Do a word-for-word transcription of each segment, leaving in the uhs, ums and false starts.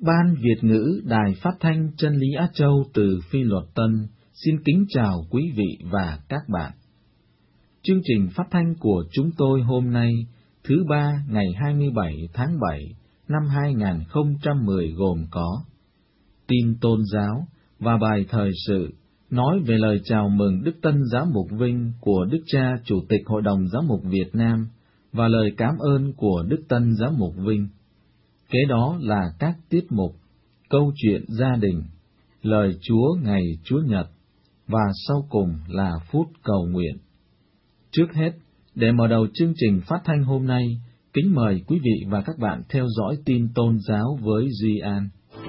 Ban Việt ngữ Đài Phát thanh Chân lý Á Châu từ Phi Luật Tân xin kính chào quý vị và các bạn. Chương trình phát thanh của chúng tôi hôm nay, thứ ba ngày hai mươi bảy tháng bảy năm hai nghìn không trăm mười gồm có tin tôn giáo và bài thời sự nói về lời chào mừng Đức Tân Giám mục Vinh của Đức Cha Chủ tịch Hội đồng Giám mục Việt Nam và lời cảm ơn của Đức Tân Giám mục Vinh. Kế đó là các tiết mục, câu chuyện gia đình, lời Chúa ngày Chúa Nhật, và sau cùng là phút cầu nguyện. Trước hết, để mở đầu chương trình phát thanh hôm nay, kính mời quý vị và các bạn theo dõi tin tôn giáo với Duy An.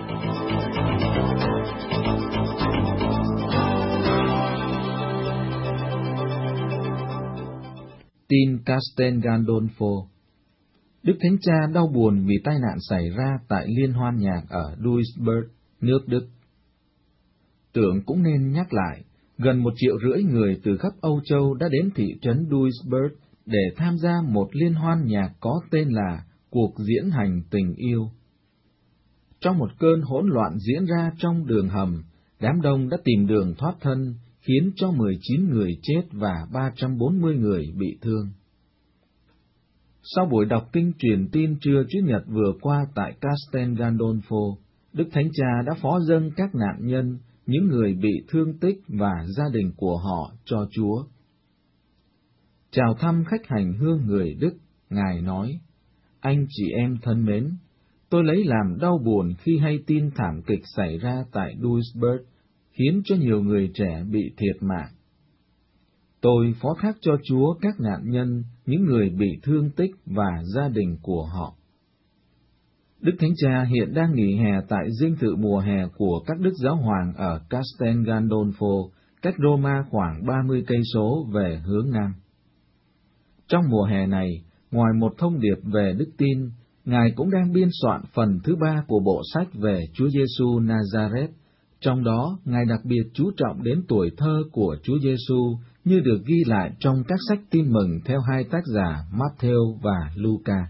Tin Castel Gandolfo. Đức Thánh Cha đau buồn vì tai nạn xảy ra tại liên hoan nhạc ở Duisburg, nước Đức. Tưởng cũng nên nhắc lại, gần một triệu rưỡi người từ khắp Âu Châu đã đến thị trấn Duisburg để tham gia một liên hoan nhạc có tên là Cuộc Diễn Hành Tình Yêu. Trong một cơn hỗn loạn diễn ra trong đường hầm, đám đông đã tìm đường thoát thân, khiến cho mười chín người chết và ba trăm bốn mươi người bị thương. Sau buổi đọc kinh truyền tin trưa Chủ nhật vừa qua tại Castel Gandolfo, Đức Thánh Cha đã phó dâng các nạn nhân, những người bị thương tích và gia đình của họ cho Chúa. Chào thăm khách hành hương người Đức, Ngài nói: Anh chị em thân mến, tôi lấy làm đau buồn khi hay tin thảm kịch xảy ra tại Duisburg, khiến cho nhiều người trẻ bị thiệt mạng. Tôi phó thác cho Chúa các nạn nhân, những người bị thương tích và gia đình của họ. Đức Thánh Cha hiện đang nghỉ hè tại dinh thự mùa hè của các đức giáo hoàng ở Castel Gandolfo, cách Roma khoảng ba mươi cây số về hướng nam. Trong mùa hè này, ngoài một thông điệp về đức tin, Ngài cũng đang biên soạn phần thứ ba của bộ sách về Chúa Giêsu Nazareth. Trong đó, Ngài đặc biệt chú trọng đến tuổi thơ của Chúa Giêsu, như được ghi lại trong các sách tin mừng theo hai tác giả Matthew và Luca.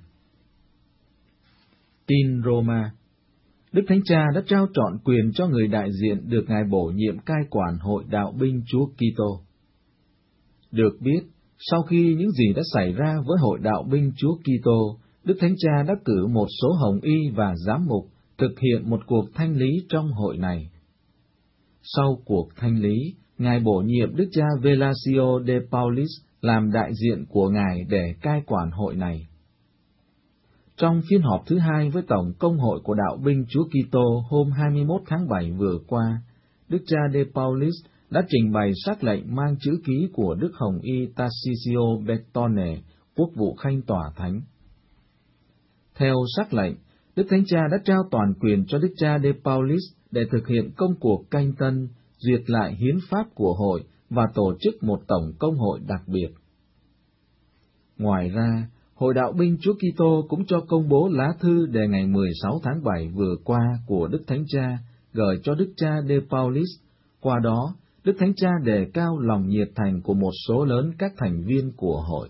Tin Roma. Đức Thánh Cha đã trao trọn quyền cho người đại diện được Ngài bổ nhiệm cai quản Hội Đạo binh Chúa Kitô. Được biết, sau khi những gì đã xảy ra với Hội Đạo binh Chúa Kitô, Đức Thánh Cha đã cử một số hồng y và giám mục thực hiện một cuộc thanh lý trong hội này. Sau cuộc thanh lý, Ngài bổ nhiệm Đức cha Velasio de Paulis làm đại diện của Ngài để cai quản hội này. Trong phiên họp thứ hai với Tổng Công hội của Đạo binh Chúa Kitô hôm hai mươi mốt tháng bảy vừa qua, Đức cha de Paulis đã trình bày sắc lệnh mang chữ ký của Đức Hồng y Tarcisio Bertone, quốc vụ khanh tòa thánh. Theo sắc lệnh, Đức Thánh Cha đã trao toàn quyền cho Đức cha de Paulis để thực hiện công cuộc canh tân, duyệt lại hiến pháp của hội và tổ chức một tổng công hội đặc biệt. Ngoài ra, Hội Đạo binh Chúa Kitô cũng cho công bố lá thư đề ngày mười sáu tháng bảy vừa qua của Đức Thánh Cha gửi cho Đức cha de Paulis. Qua đó, Đức Thánh Cha đề cao lòng nhiệt thành của một số lớn các thành viên của hội.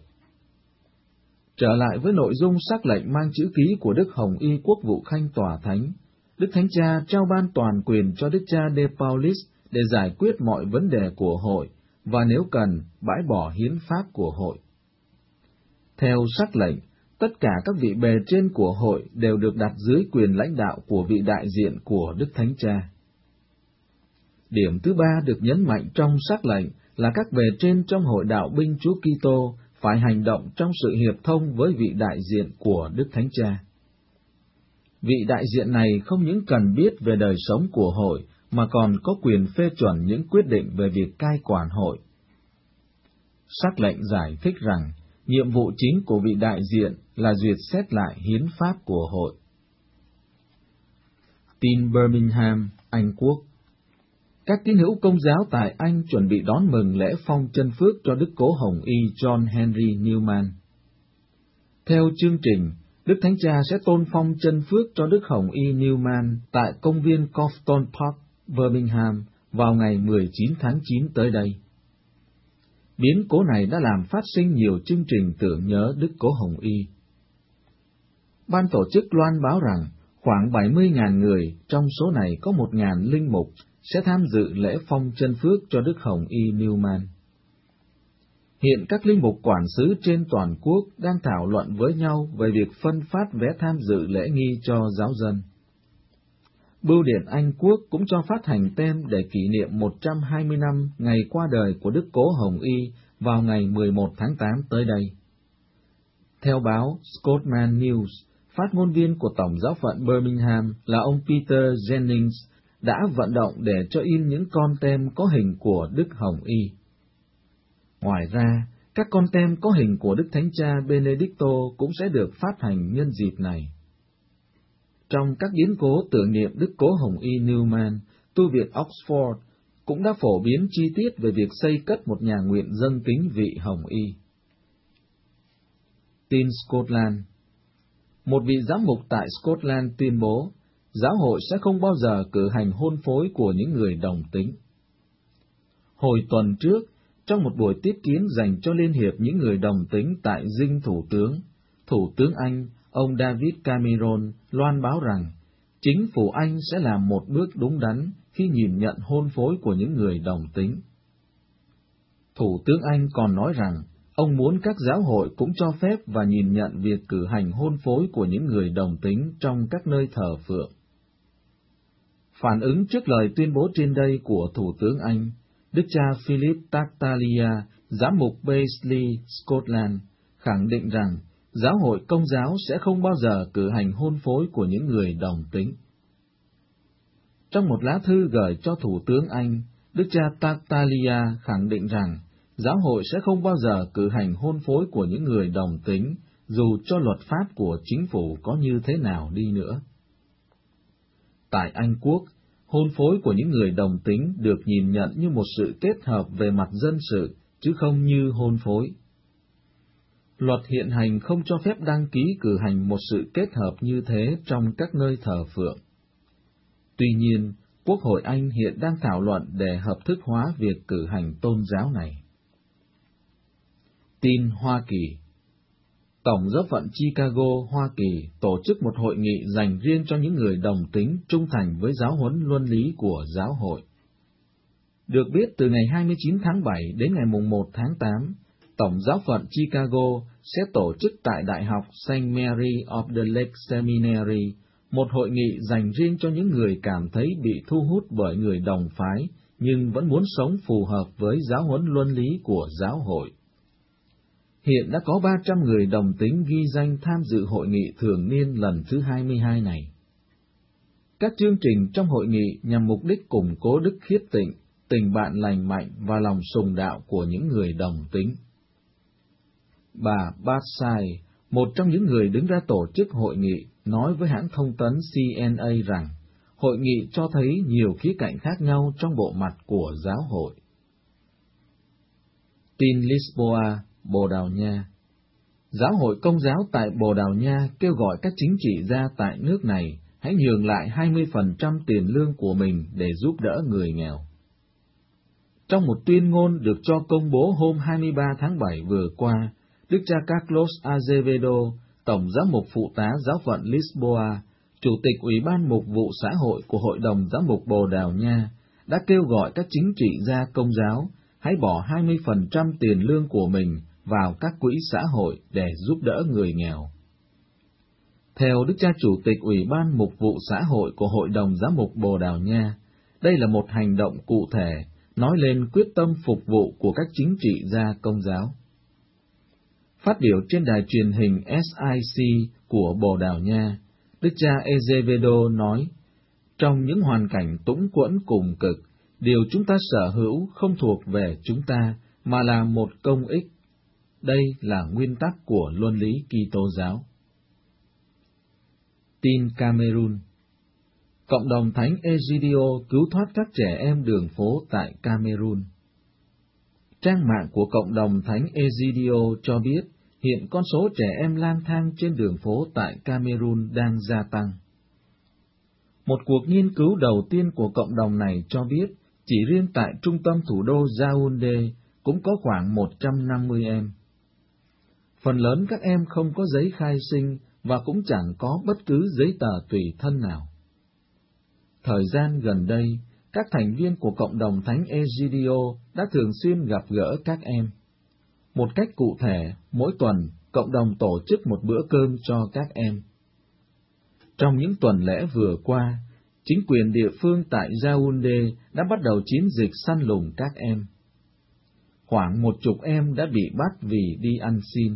Trở lại với nội dung sắc lệnh mang chữ ký của Đức Hồng y quốc vụ khanh tòa thánh, Đức Thánh Cha trao ban toàn quyền cho Đức cha de Paulis để giải quyết mọi vấn đề của hội, và nếu cần, bãi bỏ hiến pháp của hội. Theo sắc lệnh, tất cả các vị bề trên của hội đều được đặt dưới quyền lãnh đạo của vị đại diện của Đức Thánh Cha. Điểm thứ ba được nhấn mạnh trong sắc lệnh là các bề trên trong Hội Đạo binh Chúa Kitô phải hành động trong sự hiệp thông với vị đại diện của Đức Thánh Cha. Vị đại diện này không những cần biết về đời sống của hội, mà còn có quyền phê chuẩn những quyết định về việc cai quản hội. Sắc lệnh giải thích rằng, nhiệm vụ chính của vị đại diện là duyệt xét lại hiến pháp của hội. Tin Birmingham, Anh Quốc. Các tín hữu Công giáo tại Anh chuẩn bị đón mừng lễ phong chân phước cho Đức Cố Hồng y John Henry Newman. Theo chương trình, Đức Thánh Cha sẽ tôn phong chân phước cho Đức Hồng y Newman tại công viên Cofton Park, Birmingham vào ngày mười chín tháng chín tới đây. Biến cố này đã làm phát sinh nhiều chương trình tưởng nhớ Đức Cố Hồng y. Ban tổ chức loan báo rằng Khoảng bảy mươi nghìn người, trong số này có một nghìn linh mục, sẽ tham dự lễ phong chân phước cho Đức Hồng Y Newman. Hiện các linh mục quản xứ trên toàn quốc đang thảo luận với nhau về việc phân phát vé tham dự lễ nghi cho giáo dân. Bưu điện Anh Quốc cũng cho phát hành tem để kỷ niệm một trăm hai mươi năm ngày qua đời của Đức Cố Hồng Y vào ngày mười một tháng tám tới đây. Theo báo Scotsman News, phát ngôn viên của Tổng giáo phận Birmingham là ông Peter Jennings đã vận động để cho in những con tem có hình của Đức Hồng Y. Ngoài ra, các con tem có hình của Đức Thánh Cha Benedicto cũng sẽ được phát hành nhân dịp này. Trong các biến cố tưởng niệm Đức Cố Hồng Y Newman, tu viện Oxford cũng đã phổ biến chi tiết về việc xây cất một nhà nguyện dâng kính vị Hồng Y. Tin Scotland. Một vị giám mục tại Scotland tuyên bố, giáo hội sẽ không bao giờ cử hành hôn phối của những người đồng tính. Hồi tuần trước, trong một buổi tiếp kiến dành cho Liên hiệp những người đồng tính tại dinh Thủ tướng, Thủ tướng Anh, ông David Cameron, loan báo rằng, chính phủ Anh sẽ làm một bước đúng đắn khi nhìn nhận hôn phối của những người đồng tính. Thủ tướng Anh còn nói rằng, ông muốn các giáo hội cũng cho phép và nhìn nhận việc cử hành hôn phối của những người đồng tính trong các nơi thờ phượng. Phản ứng trước lời tuyên bố trên đây của Thủ tướng Anh, Đức cha Philip Tartaglia, giám mục Paisley, Scotland, khẳng định rằng giáo hội Công giáo sẽ không bao giờ cử hành hôn phối của những người đồng tính. Trong một lá thư gửi cho Thủ tướng Anh, Đức cha Tartaglia khẳng định rằng giáo hội sẽ không bao giờ cử hành hôn phối của những người đồng tính, dù cho luật pháp của chính phủ có như thế nào đi nữa. Tại Anh Quốc, hôn phối của những người đồng tính được nhìn nhận như một sự kết hợp về mặt dân sự, chứ không như hôn phối. Luật hiện hành không cho phép đăng ký cử hành một sự kết hợp như thế trong các nơi thờ phượng. Tuy nhiên, Quốc hội Anh hiện đang thảo luận để hợp thức hóa việc cử hành tôn giáo này. Tin Hoa Kỳ. Tổng giáo phận Chicago, Hoa Kỳ tổ chức một hội nghị dành riêng cho những người đồng tính trung thành với giáo huấn luân lý của giáo hội. Được biết, từ ngày hai mươi chín tháng bảy đến ngày mùng một tháng tám, Tổng giáo phận Chicago sẽ tổ chức tại Đại học Saint Mary of the Lake Seminary một hội nghị dành riêng cho những người cảm thấy bị thu hút bởi người đồng phái, nhưng vẫn muốn sống phù hợp với giáo huấn luân lý của giáo hội. Hiện đã có ba trăm người đồng tính ghi danh tham dự hội nghị thường niên lần thứ hai mươi hai này. Các chương trình trong hội nghị nhằm mục đích củng cố đức khiết tịnh, tình bạn lành mạnh và lòng sùng đạo của những người đồng tính. Bà Batsai, một trong những người đứng ra tổ chức hội nghị, nói với hãng thông tấn C N A rằng, hội nghị cho thấy nhiều khía cạnh khác nhau trong bộ mặt của giáo hội. Tin Lisboa, Bồ Đào Nha. Giáo hội Công giáo tại Bồ Đào Nha kêu gọi các chính trị gia tại nước này hãy nhường lại hai mươi phần trăm tiền lương của mình để giúp đỡ người nghèo. Trong một tuyên ngôn được cho công bố hôm hai mươi ba tháng bảy vừa qua, Đức cha Carlos Azevedo, Tổng giám mục phụ tá giáo phận Lisboa, Chủ tịch Ủy ban Mục vụ Xã hội của Hội đồng Giám mục Bồ Đào Nha, đã kêu gọi các chính trị gia Công giáo hãy bỏ hai mươi phần trăm tiền lương của mình vào các quỹ xã hội để giúp đỡ người nghèo. Theo Đức cha Chủ tịch Ủy ban Mục vụ Xã hội của Hội đồng Giám mục Bồ Đào Nha, đây là một hành động cụ thể, nói lên quyết tâm phục vụ của các chính trị gia Công giáo. Phát biểu trên đài truyền hình S I C của Bồ Đào Nha, Đức cha Azevedo nói, trong những hoàn cảnh túng quẫn cùng cực, điều chúng ta sở hữu không thuộc về chúng ta, mà là một công ích. Đây là nguyên tắc của luân lý Kitô giáo. Tin Cameroon. Cộng đồng Thánh Egidio cứu thoát các trẻ em đường phố tại Cameroon. Trang mạng của Cộng đồng Thánh Egidio cho biết, hiện con số trẻ em lang thang trên đường phố tại Cameroon đang gia tăng. Một cuộc nghiên cứu đầu tiên của cộng đồng này cho biết, chỉ riêng tại trung tâm thủ đô Yaoundé cũng có khoảng một trăm năm mươi em. Phần lớn các em không có giấy khai sinh và cũng chẳng có bất cứ giấy tờ tùy thân nào. Thời gian gần đây, các thành viên của cộng đồng Thánh Egidio đã thường xuyên gặp gỡ các em. Một cách cụ thể, mỗi tuần, cộng đồng tổ chức một bữa cơm cho các em. Trong những tuần lễ vừa qua, chính quyền địa phương tại Yaoundé đã bắt đầu chiến dịch săn lùng các em. Khoảng một chục em đã bị bắt vì đi ăn xin.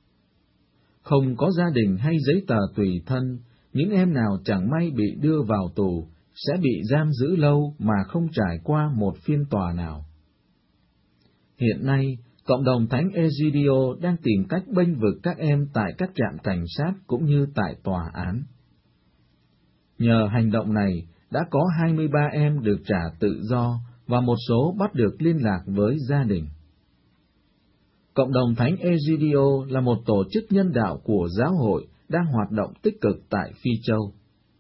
Không có gia đình hay giấy tờ tùy thân, những em nào chẳng may bị đưa vào tù sẽ bị giam giữ lâu mà không trải qua một phiên tòa nào. Hiện nay, cộng đồng Thánh Egidio đang tìm cách bênh vực các em tại các trạm cảnh sát cũng như tại tòa án. Nhờ hành động này, đã có hai mươi ba em được trả tự do và một số bắt được liên lạc với gia đình. Cộng đồng Thánh Egidio là một tổ chức nhân đạo của giáo hội đang hoạt động tích cực tại Phi Châu.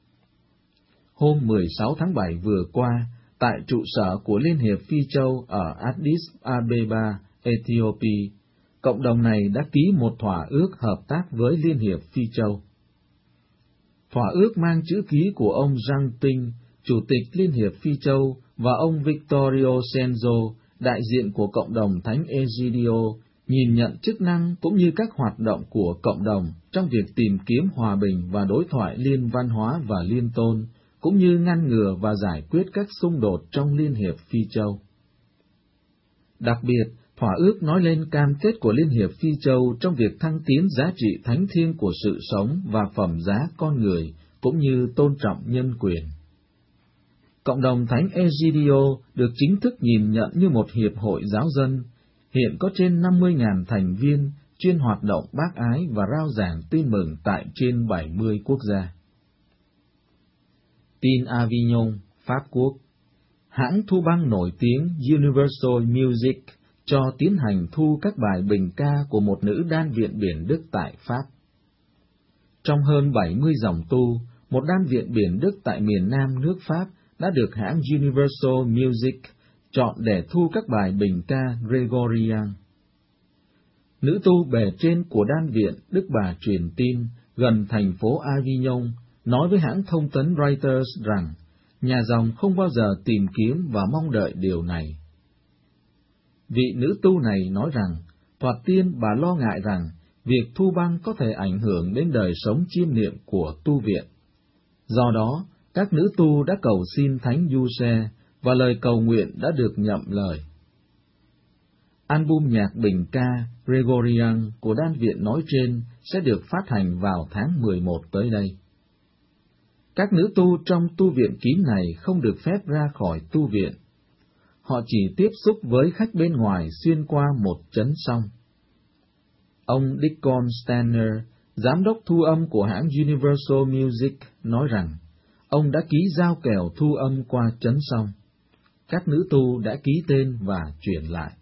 Hôm mười sáu tháng bảy vừa qua, tại trụ sở của Liên hiệp Phi Châu ở Addis Abeba, Ethiopia, cộng đồng này đã ký một thỏa ước hợp tác với Liên hiệp Phi Châu. Thỏa ước mang chữ ký của ông Jean Ping, Chủ tịch Liên hiệp Phi Châu, và ông Victorio Senzo, đại diện của cộng đồng Thánh Egidio, nhìn nhận chức năng cũng như các hoạt động của cộng đồng trong việc tìm kiếm hòa bình và đối thoại liên văn hóa và liên tôn, cũng như ngăn ngừa và giải quyết các xung đột trong Liên hiệp Phi Châu. Đặc biệt, thỏa ước nói lên cam kết của Liên hiệp Phi Châu trong việc thăng tiến giá trị thánh thiêng của sự sống và phẩm giá con người, cũng như tôn trọng nhân quyền. Cộng đồng Thánh Egidio được chính thức nhìn nhận như một hiệp hội giáo dân, hiện có trên năm mươi nghìn thành viên chuyên hoạt động bác ái và rao giảng tin mừng tại trên bảy mươi quốc gia. Tin Avignon, Pháp Quốc. Hãng thu băng nổi tiếng Universal Music cho tiến hành thu các bài bình ca của một nữ đan viện biển Đức tại Pháp. Trong hơn bảy mươi dòng tu, một đan viện biển Đức tại miền Nam nước Pháp đã được hãng Universal Music chọn để thu các bài bình ca Gregorian. Nữ tu bề trên của đan viện Đức Bà truyền tin gần thành phố Avignon nói với hãng thông tấn Reuters rằng nhà dòng không bao giờ tìm kiếm và mong đợi điều này. Vị nữ tu này nói rằng, thoạt tiên bà lo ngại rằng việc thu băng có thể ảnh hưởng đến đời sống chiêm niệm của tu viện. Do đó, các nữ tu đã cầu xin Thánh Giuse và lời cầu nguyện đã được nhậm lời. Album nhạc bình ca Gregorian của đan viện nói trên sẽ được phát hành vào tháng mười một tới đây. Các nữ tu trong tu viện kín này không được phép ra khỏi tu viện. Họ chỉ tiếp xúc với khách bên ngoài xuyên qua một chấn song. Ông Deacon Stanner, giám đốc thu âm của hãng Universal Music, nói rằng ông đã ký giao kèo thu âm qua chấn song. Các nữ tu đã ký tên và chuyển lại.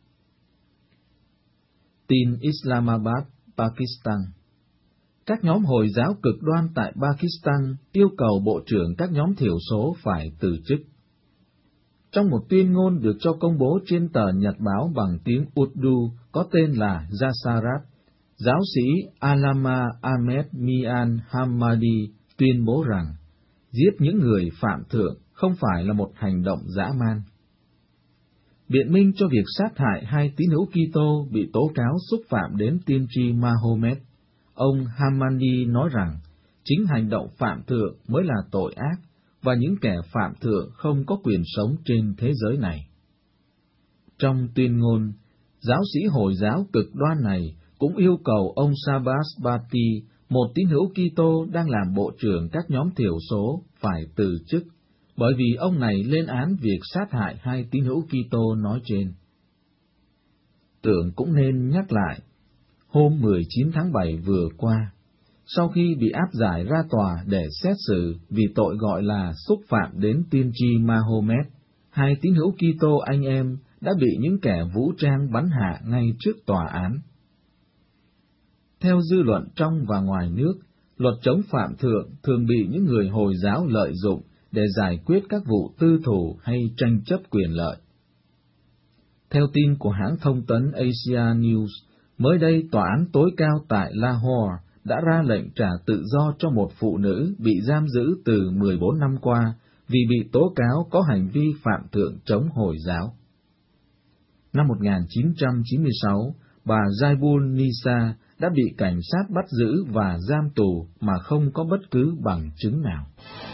Tin Islamabad, Pakistan. Các nhóm Hồi giáo cực đoan tại Pakistan yêu cầu Bộ trưởng các nhóm thiểu số phải từ chức. Trong một tuyên ngôn được cho công bố trên tờ nhật báo bằng tiếng Urdu có tên là Jasarat, giáo sĩ Allama Ahmed Mian Hamadi tuyên bố rằng giết những người phạm thượng không phải là một hành động dã man. Biện minh cho việc sát hại hai tín hữu Kitô bị tố cáo xúc phạm đến tiên tri Mahomet, ông Hamadi nói rằng chính hành động phạm thượng mới là tội ác, và những kẻ phạm thượng không có quyền sống trên thế giới này. Trong tuyên ngôn, giáo sĩ Hồi giáo cực đoan này cũng yêu cầu ông Sabas Bati, một tín hữu Kitô đang làm bộ trưởng các nhóm thiểu số, phải từ chức, bởi vì ông này lên án việc sát hại hai tín hữu Kitô nói trên. Tưởng cũng nên nhắc lại, hôm mười chín tháng bảy vừa qua, sau khi bị áp giải ra tòa để xét xử vì tội gọi là xúc phạm đến tiên tri Mahomet, hai tín hữu Kitô anh em đã bị những kẻ vũ trang bắn hạ ngay trước tòa án. Theo dư luận trong và ngoài nước, luật chống phạm thượng thường bị những người Hồi giáo lợi dụng để giải quyết các vụ tư thù hay tranh chấp quyền lợi. Theo tin của hãng thông tấn Asia News, mới đây tòa án tối cao tại Lahore đã ra lệnh trả tự do cho một phụ nữ bị giam giữ từ mười bốn năm qua vì bị tố cáo có hành vi phạm thượng chống Hồi giáo. Năm một nghìn chín trăm chín mươi sáu, bà Jaibul Nisa đã bị cảnh sát bắt giữ và giam tù mà không có bất cứ bằng chứng nào.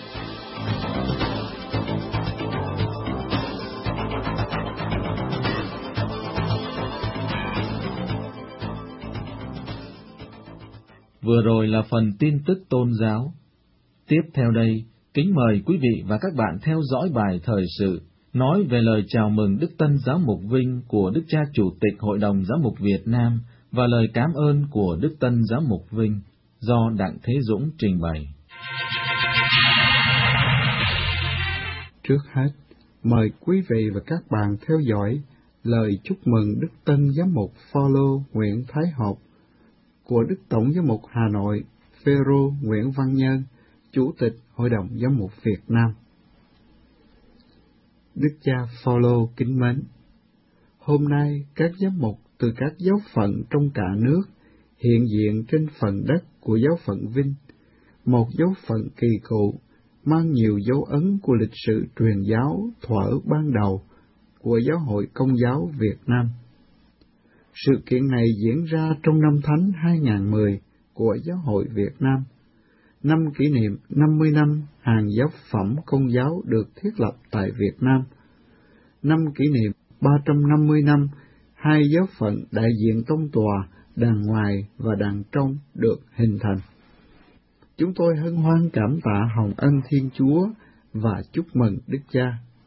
Vừa rồi là phần tin tức tôn giáo. Tiếp theo đây, kính mời quý vị và các bạn theo dõi bài thời sự nói về lời chào mừng Đức Tân Giám mục Vinh của Đức cha Chủ tịch Hội đồng Giám mục Việt Nam và lời cảm ơn của Đức Tân Giám mục Vinh do Đặng Thế Dũng trình bày. Trước hết, mời quý vị và các bạn theo dõi lời chúc mừng Đức Tân Giám mục Phaolô Nguyễn Thái Học của Đức Tổng Giám mục Hà Nội Phêrô Nguyễn Văn Nhân, Chủ tịch Hội đồng Giám mục Việt Nam. Đức cha Phaolô kính mến, hôm nay các giám mục từ các giáo phận trong cả nước hiện diện trên phần đất của giáo phận Vinh, một giáo phận kỳ cựu mang nhiều dấu ấn của lịch sử truyền giáo thuở ban đầu của Giáo hội Công giáo Việt Nam. Sự kiện này diễn ra trong năm Thánh hai không một không của Giáo hội Việt Nam, năm kỷ niệm năm mươi năm hàng giáo phẩm Công giáo được thiết lập tại Việt Nam, năm kỷ niệm ba trăm năm mươi năm hai giáo phận đại diện tông tòa, đàn ngoài và đàn trong được hình thành. Chúng tôi hân hoan cảm tạ hồng ân Thiên Chúa và chúc mừng Đức Cha.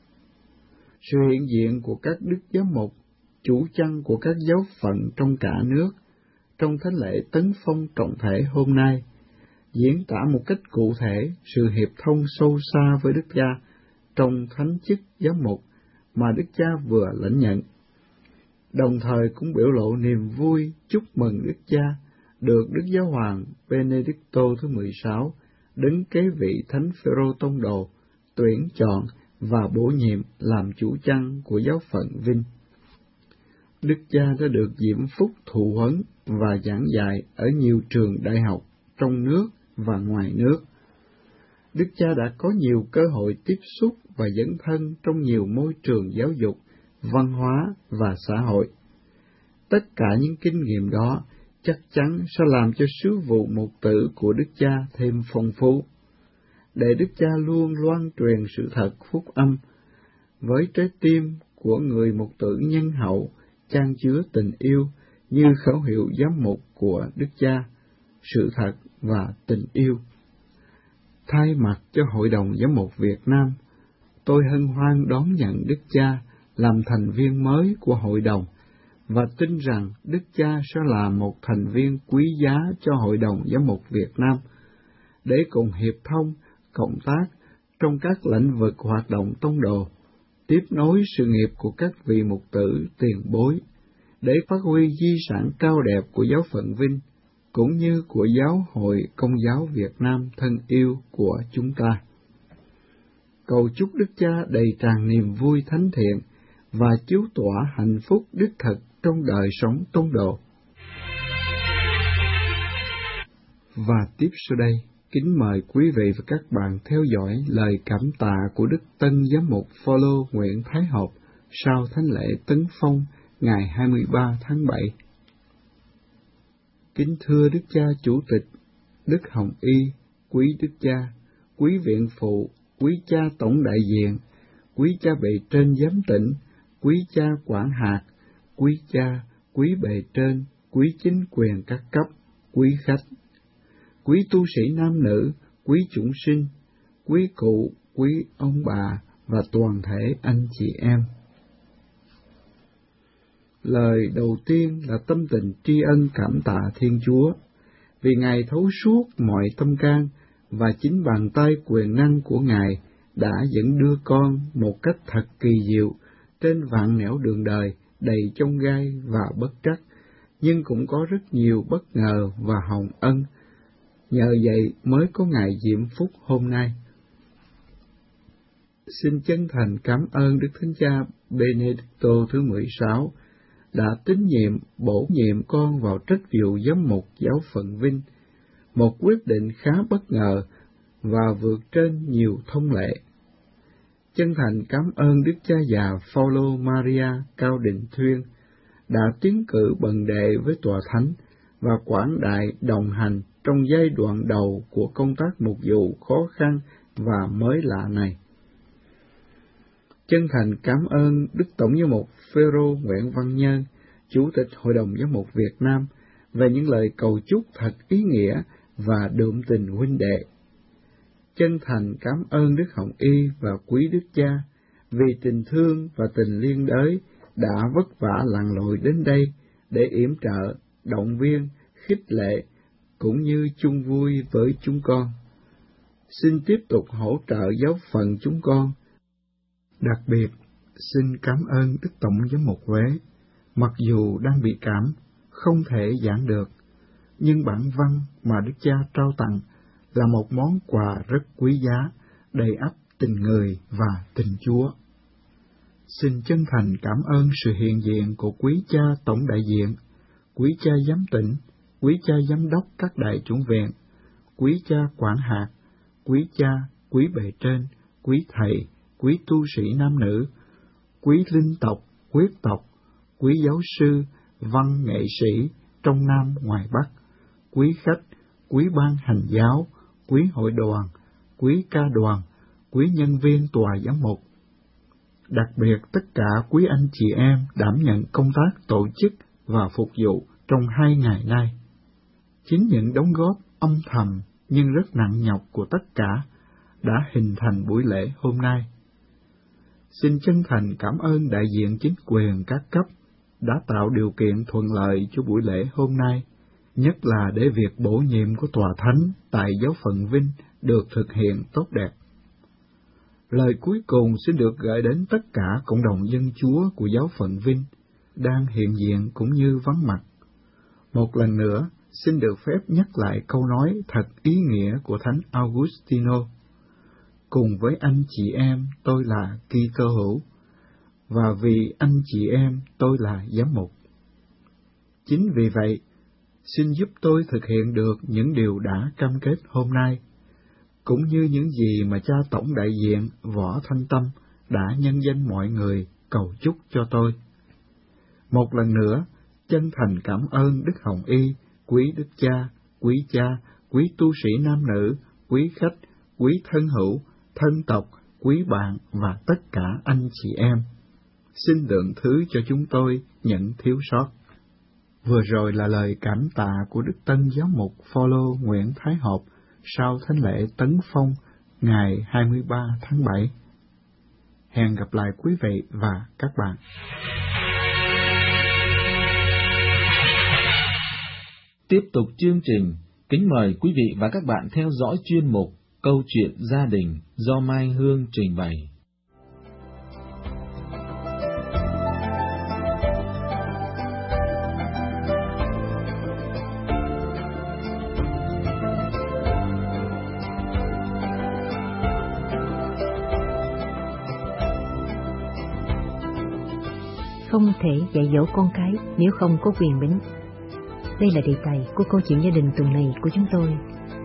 Sự hiện diện của các đức giám mục, chủ chăn của các giáo phận trong cả nước trong thánh lễ tấn phong trọng thể hôm nay diễn tả một cách cụ thể sự hiệp thông sâu xa với Đức Cha trong thánh chức giám mục mà Đức Cha vừa lãnh nhận, đồng thời cũng biểu lộ niềm vui chúc mừng Đức Cha được Đức Giáo hoàng Benedicto thứ mười sáu đứng kế vị Thánh Phêrô Tông Đồ tuyển chọn và bổ nhiệm làm chủ chăn của giáo phận Vinh. Đức Cha đã được diễm phúc thụ huấn và giảng dạy ở nhiều trường đại học trong nước và ngoài nước. Đức Cha đã có nhiều cơ hội tiếp xúc và dấn thân trong nhiều môi trường giáo dục, văn hóa và xã hội. Tất cả những kinh nghiệm đó chắc chắn sẽ làm cho sứ vụ mục tử của Đức Cha thêm phong phú, để Đức Cha luôn loan truyền sự thật phúc âm với trái tim của người mục tử nhân hậu, chan chứa tình yêu như khẩu hiệu giám mục của Đức Cha, sự thật và tình yêu. Thay mặt cho Hội đồng Giám mục Việt Nam, tôi hân hoan đón nhận Đức Cha làm thành viên mới của Hội đồng và tin rằng Đức Cha sẽ là một thành viên quý giá cho Hội đồng Giám mục Việt Nam để cùng hiệp thông, cộng tác trong các lĩnh vực hoạt động tông đồ, tiếp nối sự nghiệp của các vị mục tử tiền bối, để phát huy di sản cao đẹp của giáo phận Vinh, cũng như của Giáo hội Công giáo Việt Nam thân yêu của chúng ta. Cầu chúc Đức Cha đầy tràn niềm vui thánh thiện và chiếu tỏa hạnh phúc đích thực trong đời sống tông đồ. Và tiếp sau đây, kính mời quý vị và các bạn theo dõi lời cảm tạ của Đức Tân Giám mục Phaolô Nguyễn Thái Học sau thánh lễ tấn phong ngày hai mươi ba tháng bảy. Kính thưa Đức Cha Chủ tịch, Đức Hồng Y, quý Đức Cha, quý viện phụ, quý cha tổng đại diện, quý cha bề trên giám tỉnh, quý cha quản hạt, quý cha, quý bề trên, quý chính quyền các cấp, quý khách, quý tu sĩ nam nữ, quý chủng sinh, quý cụ, quý ông bà và toàn thể anh chị em. Lời đầu tiên là tâm tình tri ân cảm tạ Thiên Chúa, vì Ngài thấu suốt mọi tâm can và chính bàn tay quyền năng của Ngài đã dẫn đưa con một cách thật kỳ diệu trên vạn nẻo đường đời đầy chông gai và bất trắc, nhưng cũng có rất nhiều bất ngờ và hồng ân. Nhờ vậy mới có ngày diễm phúc hôm nay. Xin chân thành cảm ơn Đức Thánh Cha Benedicto thứ mười sáu đã tín nhiệm bổ nhiệm con vào trách vụ giám mục giáo phận Vinh một quyết định khá bất ngờ và vượt trên nhiều thông lệ. Chân thành cảm ơn Đức cha già Phaolô Maria Cao Định Thuyên đã tiến cử bần đệ với tòa thánh và quảng đại đồng hành trong giai đoạn đầu của công tác mục vụ khó khăn và mới lạ này. Chân thành cảm ơn Đức Tổng giám mục Phêrô Nguyễn Văn Nhân, Chủ tịch Hội đồng Giám mục Việt Nam, về những lời cầu chúc thật ý nghĩa và đượm tình huynh đệ. Chân thành cảm ơn Đức Hồng Y và quý Đức Cha vì tình thương và tình liên đới đã vất vả lặn lội đến đây để yểm trợ, động viên, khích lệ cũng như chung vui với chúng con. Xin tiếp tục hỗ trợ giáo phận chúng con. Đặc biệt, xin cảm ơn Đức Tổng giám mục Huế, mặc dù đang bị cảm, không thể giảng được, nhưng bản văn mà Đức Cha trao tặng là một món quà rất quý giá, đầy ắp tình người và tình Chúa. Xin chân thành cảm ơn sự hiện diện của quý cha tổng đại diện, quý cha giám tỉnh, quý cha giám đốc các đại chủng viện, quý cha quản hạt, quý cha, quý bề trên, quý thầy, quý tu sĩ nam nữ, quý linh tộc, huyết tộc, quý giáo sư, văn nghệ sĩ trong Nam ngoài Bắc, quý khách, quý ban hành giáo, quý hội đoàn, quý ca đoàn, quý nhân viên tòa giám mục. Đặc biệt tất cả quý anh chị em đảm nhận công tác tổ chức và phục vụ trong hai ngày nay. Chính những đóng góp âm thầm nhưng rất nặng nhọc của tất cả đã hình thành buổi lễ hôm nay. Xin chân thành cảm ơn đại diện chính quyền các cấp đã tạo điều kiện thuận lợi cho buổi lễ hôm nay, nhất là để việc bổ nhiệm của tòa thánh tại giáo phận Vinh được thực hiện tốt đẹp. Lời cuối cùng xin được gửi đến tất cả cộng đồng dân Chúa của giáo phận Vinh, đang hiện diện cũng như vắng mặt. Một lần nữa, xin được phép nhắc lại câu nói thật ý nghĩa của Thánh Augustino: cùng với anh chị em tôi là Kitô hữu, và vì anh chị em tôi là giám mục. Chính vì vậy, xin giúp tôi thực hiện được những điều đã cam kết hôm nay, cũng như những gì mà cha tổng đại diện Võ Thanh Tâm đã nhân danh mọi người cầu chúc cho tôi. Một lần nữa, chân thành cảm ơn Đức Hồng Y, quý Đức Cha, quý cha, quý tu sĩ nam nữ, quý khách, quý thân hữu, thân tộc, quý bạn và tất cả anh chị em. Xin lượng thứ cho chúng tôi những thiếu sót. Vừa rồi là lời cảm tạ của Đức Tân Giáo mục Phaolô Nguyễn Thái Học sau thánh lễ Tấn Phong ngày hai mươi ba tháng bảy. Hẹn gặp lại quý vị và các bạn. Tiếp tục chương trình, kính mời quý vị và các bạn theo dõi chuyên mục Câu chuyện gia đình do Mai Hương trình bày. Không thể dạy dỗ con cái nếu không có quyền bính. Đây là đề tài của câu chuyện gia đình tuần này của chúng tôi.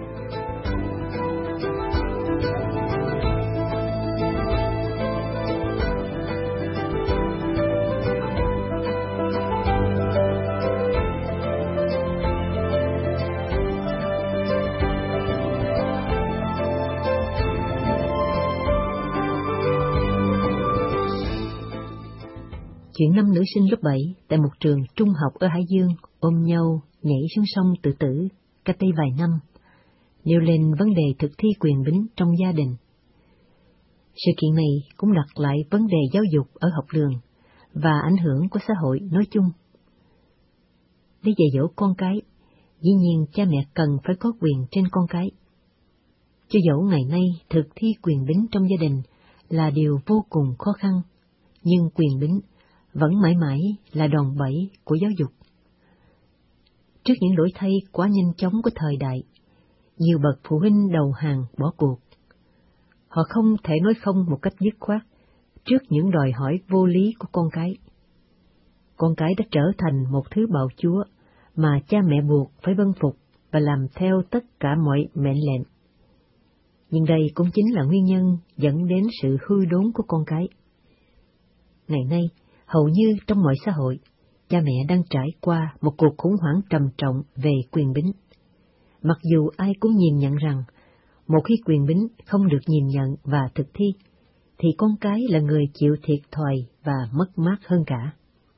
Chuyện năm nữ sinh lớp bảy tại một trường trung học ở Hải Dương ôm nhau nhảy xuống sông tự tử cách đây vài năm, nêu lên vấn đề thực thi quyền bính trong gia đình. Sự kiện này cũng đặt lại vấn đề giáo dục ở học đường và ảnh hưởng của xã hội nói chung. Để dạy dỗ con cái, dĩ nhiên cha mẹ cần phải có quyền trên con cái. Cho dẫu ngày nay thực thi quyền bính trong gia đình là điều vô cùng khó khăn, nhưng quyền bính vẫn mãi mãi là đòn bẩy của giáo dục. Trước những đổi thay quá nhanh chóng của thời đại, nhiều bậc phụ huynh đầu hàng bỏ cuộc. Họ không thể nói không một cách dứt khoát trước những đòi hỏi vô lý của con cái. Con cái đã trở thành một thứ bạo chúa mà cha mẹ buộc phải vâng phục và làm theo tất cả mọi mệnh lệnh. Nhưng đây cũng chính là nguyên nhân dẫn đến sự hư đốn của con cái. Ngày nay, hầu như trong mọi xã hội, cha mẹ đang trải qua một cuộc khủng hoảng trầm trọng về quyền bính. Mặc dù ai cũng nhìn nhận rằng, một khi quyền bính không được nhìn nhận và thực thi, thì con cái là người chịu thiệt thòi và mất mát hơn cả.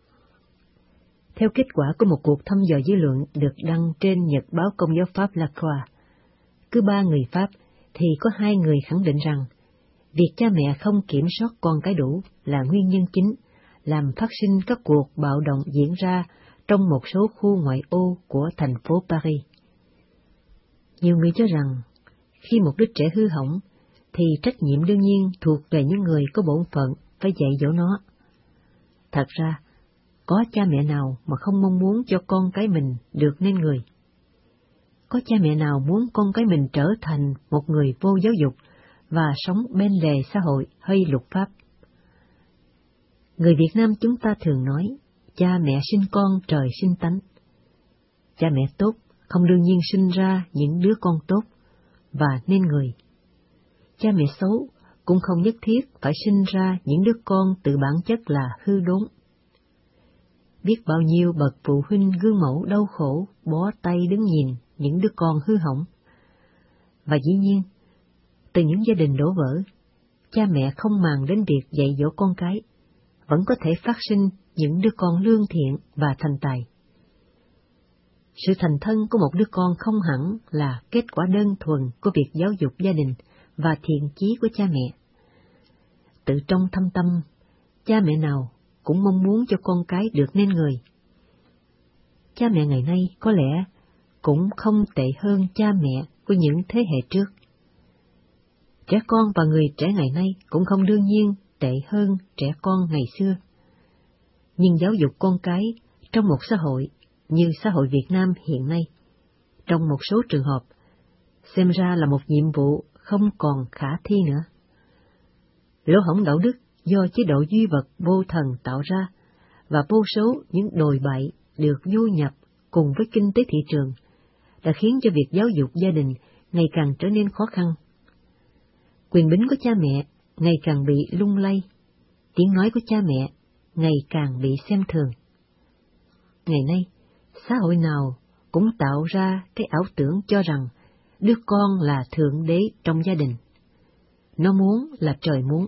Theo kết quả của một cuộc thăm dò dư luận được đăng trên Nhật báo Công giáo Pháp La Croix, cứ ba người Pháp thì có hai người khẳng định rằng, việc cha mẹ không kiểm soát con cái đủ là nguyên nhân chính làm phát sinh các cuộc bạo động diễn ra trong một số khu ngoại ô của thành phố Paris. Nhiều người cho rằng, khi một đứa trẻ hư hỏng, thì trách nhiệm đương nhiên thuộc về những người có bổn phận phải dạy dỗ nó. Thật ra, có cha mẹ nào mà không mong muốn cho con cái mình được nên người? Có cha mẹ nào muốn con cái mình trở thành một người vô giáo dục và sống bên lề xã hội hay luật pháp? Người Việt Nam chúng ta thường nói, cha mẹ sinh con trời sinh tánh. Cha mẹ tốt không đương nhiên sinh ra những đứa con tốt và nên người. Cha mẹ xấu cũng không nhất thiết phải sinh ra những đứa con tự bản chất là hư đốn. Biết bao nhiêu bậc phụ huynh gương mẫu đau khổ, bó tay đứng nhìn những đứa con hư hỏng. Và dĩ nhiên, từ những gia đình đổ vỡ, cha mẹ không màng đến việc dạy dỗ con cái, vẫn có thể phát sinh những đứa con lương thiện và thành tài. Sự thành thân của một đứa con không hẳn là kết quả đơn thuần của việc giáo dục gia đình và thiện chí của cha mẹ. Tự trong thâm tâm, cha mẹ nào cũng mong muốn cho con cái được nên người. Cha mẹ ngày nay có lẽ cũng không tệ hơn cha mẹ của những thế hệ trước. Trẻ con và người trẻ ngày nay cũng không đương nhiên tệ hơn trẻ con ngày xưa. Nhưng giáo dục con cái trong một xã hội như xã hội Việt Nam hiện nay, trong một số trường hợp, xem ra là một nhiệm vụ không còn khả thi nữa. Lỗ hổng đạo đức do chế độ duy vật vô thần tạo ra và vô số những đồi bại được du nhập cùng với kinh tế thị trường đã khiến cho việc giáo dục gia đình ngày càng trở nên khó khăn. Quyền bính của cha mẹ ngày càng bị lung lay, tiếng nói của cha mẹ ngày càng bị xem thường. Ngày nay, xã hội nào cũng tạo ra cái ảo tưởng cho rằng đứa con là thượng đế trong gia đình. Nó muốn là trời muốn.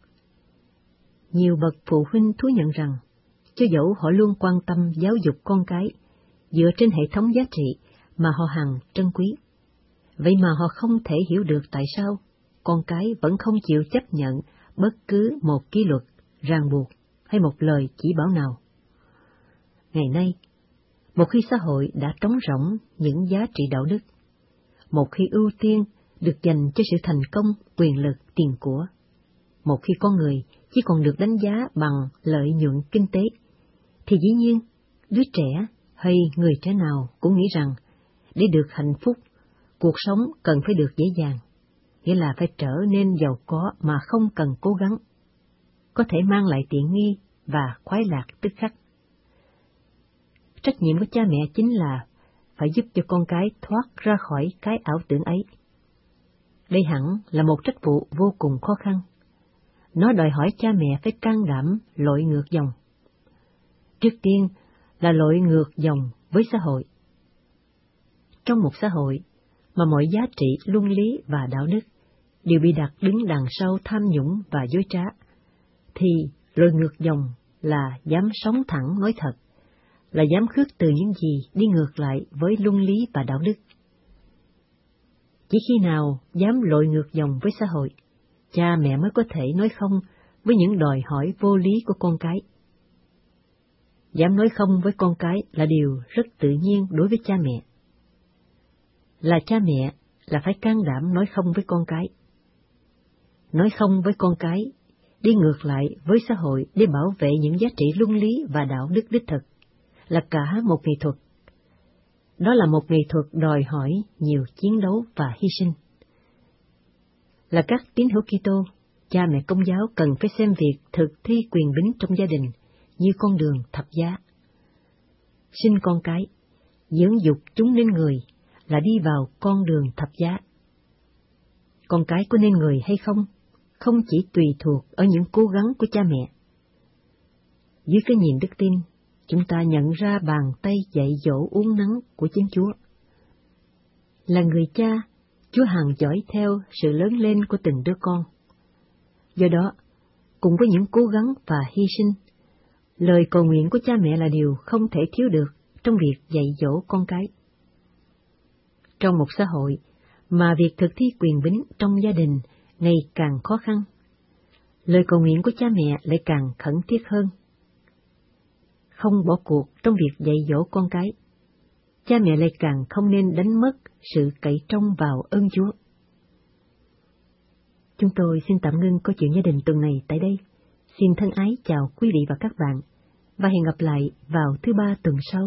Nhiều bậc phụ huynh thú nhận rằng, cho dẫu họ luôn quan tâm giáo dục con cái, dựa trên hệ thống giá trị mà họ hằng trân quý, vậy mà họ không thể hiểu được tại sao con cái vẫn không chịu chấp nhận bất cứ một kỷ luật, ràng buộc hay một lời chỉ bảo nào. Ngày nay, một khi xã hội đã trống rỗng những giá trị đạo đức, một khi ưu tiên được dành cho sự thành công, quyền lực, tiền của, một khi con người chỉ còn được đánh giá bằng lợi nhuận kinh tế, thì dĩ nhiên đứa trẻ hay người trẻ nào cũng nghĩ rằng để được hạnh phúc, cuộc sống cần phải được dễ dàng, nghĩa là phải trở nên giàu có mà không cần cố gắng, có thể mang lại tiện nghi và khoái lạc tức khắc. Trách nhiệm của cha mẹ chính là phải giúp cho con cái thoát ra khỏi cái ảo tưởng ấy. Đây hẳn là một trách vụ vô cùng khó khăn. Nó đòi hỏi cha mẹ phải can đảm lội ngược dòng. Trước tiên là lội ngược dòng với xã hội. Trong một xã hội mà mọi giá trị luân lý và đạo đức đều bị đặt đứng đằng sau tham nhũng và dối trá, thì lội ngược dòng là dám sống thẳng nói thật, là dám khước từ những gì đi ngược lại với luân lý và đạo đức. Chỉ khi nào dám lội ngược dòng với xã hội, cha mẹ mới có thể nói không với những đòi hỏi vô lý của con cái. Dám nói không với con cái là điều rất tự nhiên đối với cha mẹ. Là cha mẹ là phải can đảm nói không với con cái. Nói không với con cái, đi ngược lại với xã hội để bảo vệ những giá trị luân lý và đạo đức đích thực, là cả một nghệ thuật. Đó là một nghệ thuật đòi hỏi nhiều chiến đấu và hy sinh. Là các tín hữu Kitô, cha mẹ Công giáo cần phải xem việc thực thi quyền bính trong gia đình như con đường thập giá. Sinh con cái, dưỡng dục chúng nên người là đi vào con đường thập giá. Con cái có nên người hay không, không chỉ tùy thuộc ở những cố gắng của cha mẹ. Dưới cái nhìn đức tin, chúng ta nhận ra bàn tay dạy dỗ uốn nắn của chính Chúa. Là người cha, Chúa hằng dõi theo sự lớn lên của từng đứa con. Do đó, cùng với những cố gắng và hy sinh, lời cầu nguyện của cha mẹ là điều không thể thiếu được trong việc dạy dỗ con cái. Trong một xã hội mà việc thực thi quyền bính trong gia đình ngày càng khó khăn, lời cầu nguyện của cha mẹ lại càng khẩn thiết hơn. Không bỏ cuộc trong việc dạy dỗ con cái, cha mẹ lại càng không nên đánh mất sự cậy trông vào ơn Chúa. Chúng tôi xin tạm ngưng câu chuyện gia đình tuần này tại đây. Xin thân ái chào quý vị và các bạn, và hẹn gặp lại vào thứ ba tuần sau.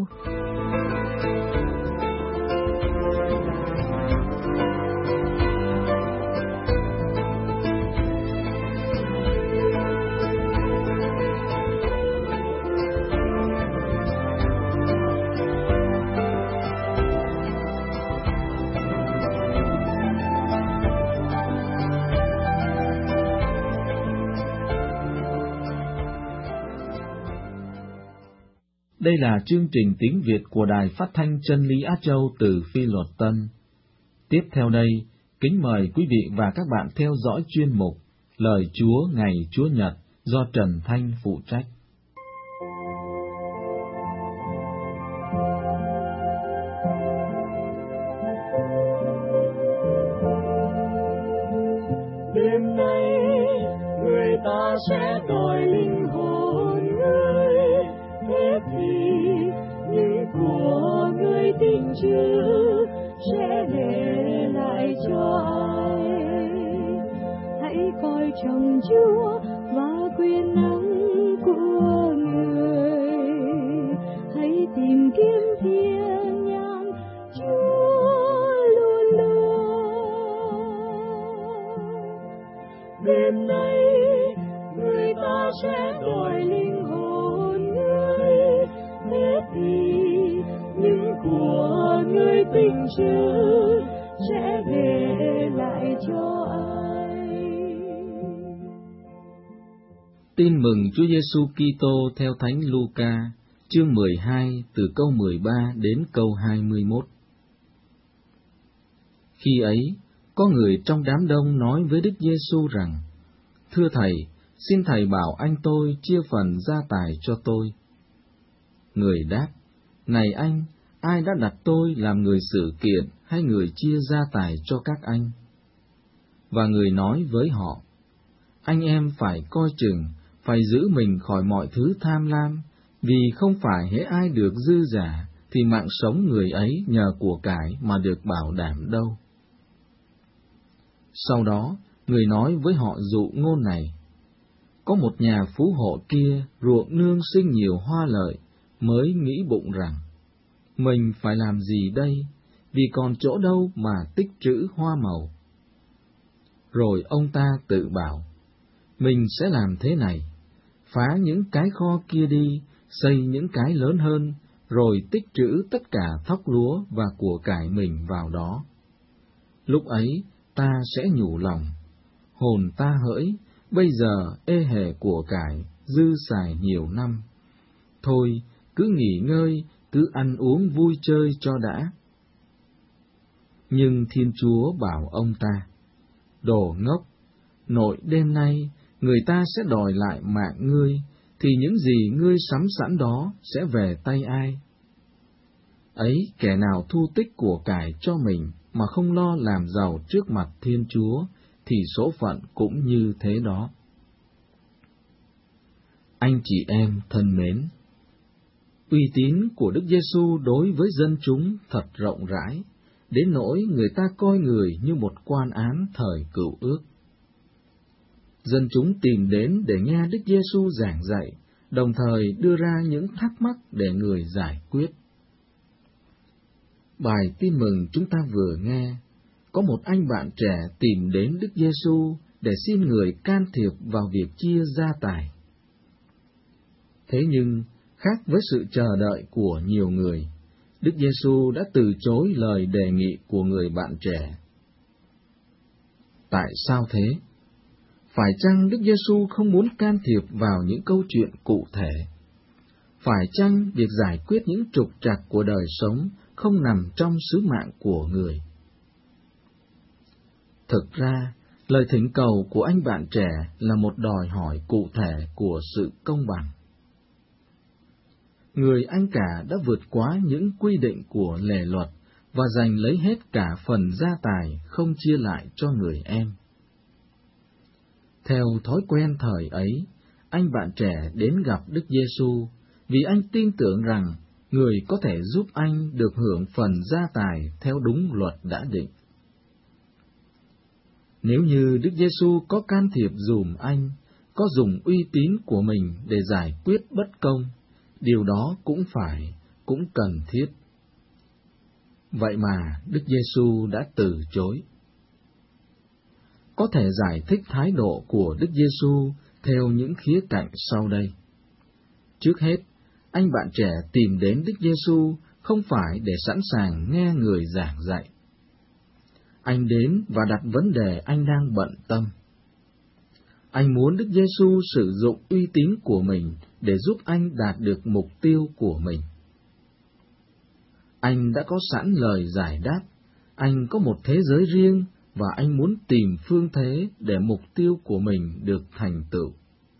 Đây là chương trình tiếng Việt của Đài Phát thanh Chân lý Á Châu từ Phi Luật Tân. Tiếp theo đây, kính mời quý vị và các bạn theo dõi chuyên mục Lời Chúa ngày Chúa Nhật do Trần Thanh phụ trách. Đêm nay người ta sẽ đòi linh hồn người, thế thì những của người tình Chúa sẽ để lại cho ai? Hãy coi trọng Chúa và quyền năng của người, hãy tìm kiếm thiên nhãn Chúa luôn luôn. Đêm nay người ta sẽ đòi linh hồn người, thế thì những của người tình Chúa sẽ để lại cho ai? Tin mừng Chúa Giêsu Kitô theo Thánh Luca, chương mười hai từ câu mười ba đến câu hai mươi mốt. Khi ấy, có người trong đám đông nói với Đức Giêsu rằng: Thưa Thầy, xin Thầy bảo anh tôi chia phần gia tài cho tôi. Người đáp: Này anh, ai đã đặt tôi làm người xử kiện hay người chia gia tài cho các anh? Và người nói với họ: Anh em phải coi chừng, phải giữ mình khỏi mọi thứ tham lam, vì không phải hễ ai được dư giả, thì mạng sống người ấy nhờ của cải mà được bảo đảm đâu. Sau đó, người nói với họ dụ ngôn này: Có một nhà phú hộ kia ruộng nương sinh nhiều hoa lợi, mới nghĩ bụng rằng: Mình phải làm gì đây, vì còn chỗ đâu mà tích trữ hoa màu. Rồi ông ta tự bảo: Mình sẽ làm thế này, phá những cái kho kia đi, xây những cái lớn hơn, rồi tích trữ tất cả thóc lúa và của cải mình vào đó. Lúc ấy ta sẽ nhủ lòng: Hồn ta hỡi, bây giờ ê hề của cải, dư xài nhiều năm. Thôi, cứ nghỉ ngơi, cứ ăn uống vui chơi cho đã. Nhưng Thiên Chúa bảo ông ta: Đồ ngốc, nội đêm nay người ta sẽ đòi lại mạng ngươi, thì những gì ngươi sắm sẵn đó sẽ về tay ai? Ấy, kẻ nào thu tích của cải cho mình mà không lo làm giàu trước mặt Thiên Chúa, thì số phận cũng như thế đó. Anh chị em thân mến, uy tín của Đức Giêsu đối với dân chúng thật rộng rãi, đến nỗi người ta coi người như một quan án thời Cựu Ước. Dân chúng tìm đến để nghe Đức Giêsu giảng dạy, đồng thời đưa ra những thắc mắc để người giải quyết. Bài tin mừng chúng ta vừa nghe, có một anh bạn trẻ tìm đến Đức Giêsu để xin người can thiệp vào việc chia gia tài. Thế nhưng, khác với sự chờ đợi của nhiều người, Đức Giêsu đã từ chối lời đề nghị của người bạn trẻ. Tại sao thế? Phải chăng Đức Giêsu không muốn can thiệp vào những câu chuyện cụ thể? Phải chăng việc giải quyết những trục trặc của đời sống không nằm trong sứ mạng của người? Thực ra, lời thỉnh cầu của anh bạn trẻ là một đòi hỏi cụ thể của sự công bằng. Người anh cả đã vượt quá những quy định của lề luật và giành lấy hết cả phần gia tài không chia lại cho người em. Theo thói quen thời ấy, anh bạn trẻ đến gặp Đức Giêsu vì anh tin tưởng rằng người có thể giúp anh được hưởng phần gia tài theo đúng luật đã định. Nếu như Đức Giêsu có can thiệp dùm anh, có dùng uy tín của mình để giải quyết bất công, điều đó cũng phải, cũng cần thiết. Vậy mà Đức Giêsu đã từ chối. Có thể giải thích thái độ của Đức Giêsu theo những khía cạnh sau đây. Trước hết, anh bạn trẻ tìm đến Đức Giêsu không phải để sẵn sàng nghe người giảng dạy. Anh đến và đặt vấn đề anh đang bận tâm. Anh muốn Đức Giêsu sử dụng uy tín của mình để giúp anh đạt được mục tiêu của mình. Anh đã có sẵn lời giải đáp, anh có một thế giới riêng và anh muốn tìm phương thế để mục tiêu của mình được thành tựu.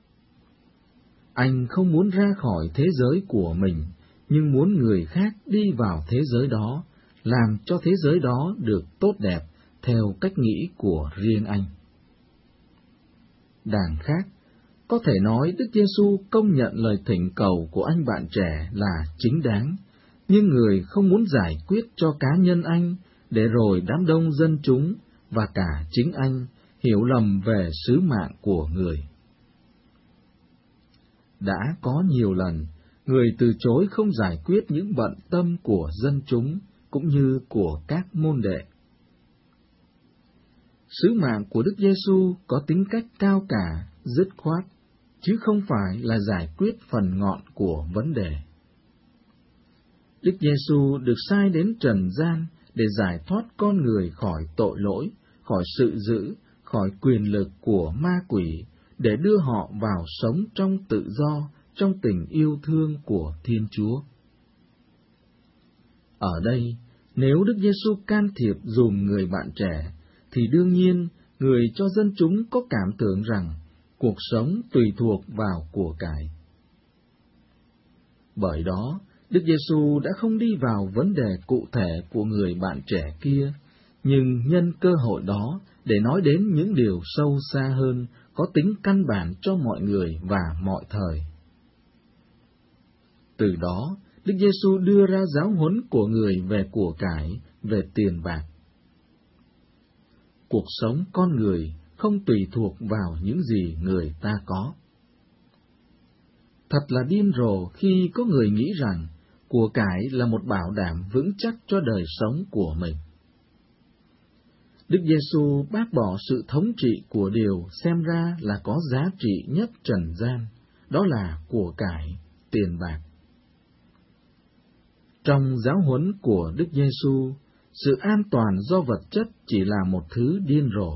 Anh không muốn ra khỏi thế giới của mình, nhưng muốn người khác đi vào thế giới đó, làm cho thế giới đó được tốt đẹp theo cách nghĩ của riêng anh. Đằng khác, có thể nói Đức Giêsu công nhận lời thỉnh cầu của anh bạn trẻ là chính đáng, nhưng người không muốn giải quyết cho cá nhân anh, để rồi đám đông dân chúng và cả chính anh hiểu lầm về sứ mạng của người. Đã có nhiều lần, người từ chối không giải quyết những bận tâm của dân chúng, cũng như của các môn đệ. Sứ mạng của Đức Giêsu có tính cách cao cả, dứt khoát, chứ không phải là giải quyết phần ngọn của vấn đề. Đức Giêsu được sai đến trần gian để giải thoát con người khỏi tội lỗi, khỏi sự dữ, khỏi quyền lực của ma quỷ, để đưa họ vào sống trong tự do, trong tình yêu thương của Thiên Chúa. Ở đây, nếu Đức Giêsu can thiệp dùm người bạn trẻ, thì đương nhiên người cho dân chúng có cảm tưởng rằng cuộc sống tùy thuộc vào của cải. Bởi đó, Đức Giêsu đã không đi vào vấn đề cụ thể của người bạn trẻ kia, nhưng nhân cơ hội đó để nói đến những điều sâu xa hơn, có tính căn bản cho mọi người và mọi thời. Từ đó, Đức Giêsu đưa ra giáo huấn của người về của cải, về tiền bạc. Cuộc sống con người không tùy thuộc vào những gì người ta có. Thật là điên rồ khi có người nghĩ rằng của cải là một bảo đảm vững chắc cho đời sống của mình. Đức Giêsu bác bỏ sự thống trị của điều xem ra là có giá trị nhất trần gian, đó là của cải, tiền bạc. Trong giáo huấn của Đức Giêsu, sự an toàn do vật chất chỉ là một thứ điên rồ.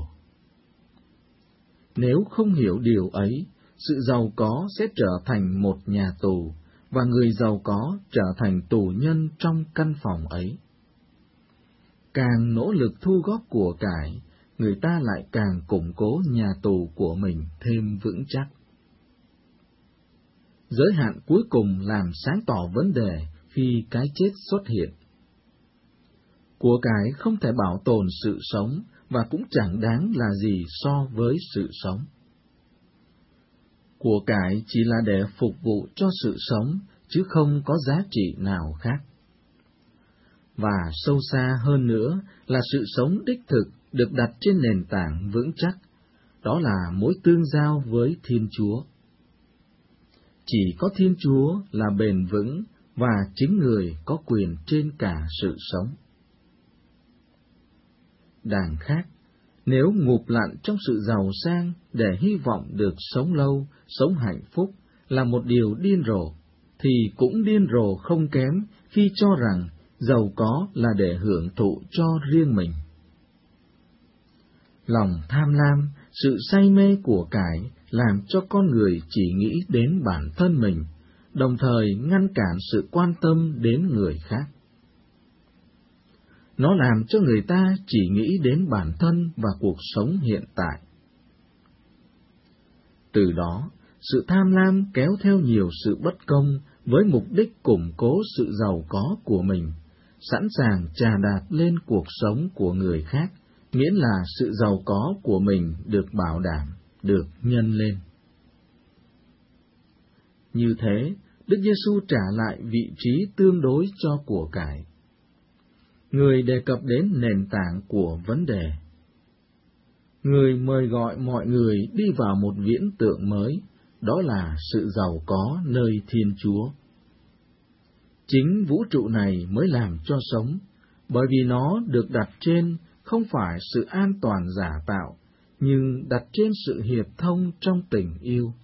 Nếu không hiểu điều ấy, sự giàu có sẽ trở thành một nhà tù, và người giàu có trở thành tù nhân trong căn phòng ấy. Càng nỗ lực thu góp của cải, người ta lại càng củng cố nhà tù của mình thêm vững chắc. Giới hạn cuối cùng làm sáng tỏ vấn đề khi cái chết xuất hiện. Của cải không thể bảo tồn sự sống và cũng chẳng đáng là gì so với sự sống. Của cải chỉ là để phục vụ cho sự sống, chứ không có giá trị nào khác. Và sâu xa hơn nữa là sự sống đích thực được đặt trên nền tảng vững chắc, đó là mối tương giao với Thiên Chúa. Chỉ có Thiên Chúa là bền vững và chính người có quyền trên cả sự sống. Đằng khác, nếu ngụp lặn trong sự giàu sang để hy vọng được sống lâu, sống hạnh phúc là một điều điên rồ, thì cũng điên rồ không kém khi cho rằng giàu có là để hưởng thụ cho riêng mình. Lòng tham lam, sự say mê của cải làm cho con người chỉ nghĩ đến bản thân mình, đồng thời ngăn cản sự quan tâm đến người khác. Nó làm cho người ta chỉ nghĩ đến bản thân và cuộc sống hiện tại. Từ đó, sự tham lam kéo theo nhiều sự bất công với mục đích củng cố sự giàu có của mình, sẵn sàng trà đạp lên cuộc sống của người khác, miễn là sự giàu có của mình được bảo đảm, được nhân lên. Như thế, Đức Giêsu trả lại vị trí tương đối cho của cải. Người đề cập đến nền tảng của vấn đề. Người mời gọi mọi người đi vào một viễn tượng mới, đó là sự giàu có nơi Thiên Chúa. Chính vũ trụ này mới làm cho sống, bởi vì nó được đặt trên không phải sự an toàn giả tạo, nhưng đặt trên sự hiệp thông trong tình yêu.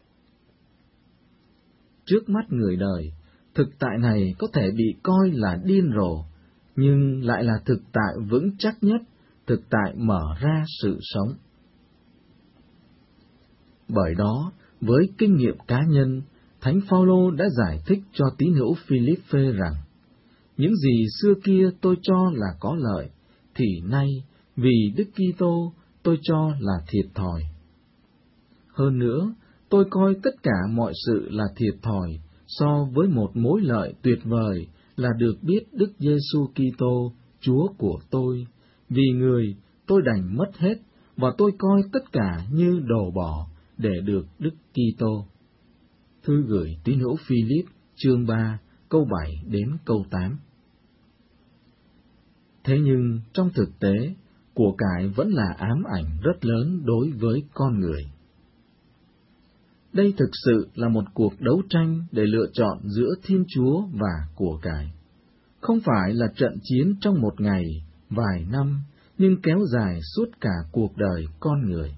Trước mắt người đời, thực tại này có thể bị coi là điên rồ, nhưng lại là thực tại vững chắc nhất, thực tại mở ra sự sống. Bởi đó, với kinh nghiệm cá nhân, Thánh Phaolô đã giải thích cho tín hữu Philippe rằng, những gì xưa kia tôi cho là có lợi, thì nay vì Đức Kitô tôi cho là thiệt thòi. Hơn nữa, tôi coi tất cả mọi sự là thiệt thòi so với một mối lợi tuyệt vời là được biết Đức Giêsu Kitô, Chúa của tôi. Vì người, tôi đành mất hết, và tôi coi tất cả như đồ bỏ để được Đức Kitô. Thư gửi tín hữu Philip, chương ba, câu bảy đến câu tám. Thế nhưng, trong thực tế, của cải vẫn là ám ảnh rất lớn đối với con người. Đây thực sự là một cuộc đấu tranh để lựa chọn giữa Thiên Chúa và của cải. Không phải là trận chiến trong một ngày, vài năm, nhưng kéo dài suốt cả cuộc đời con người.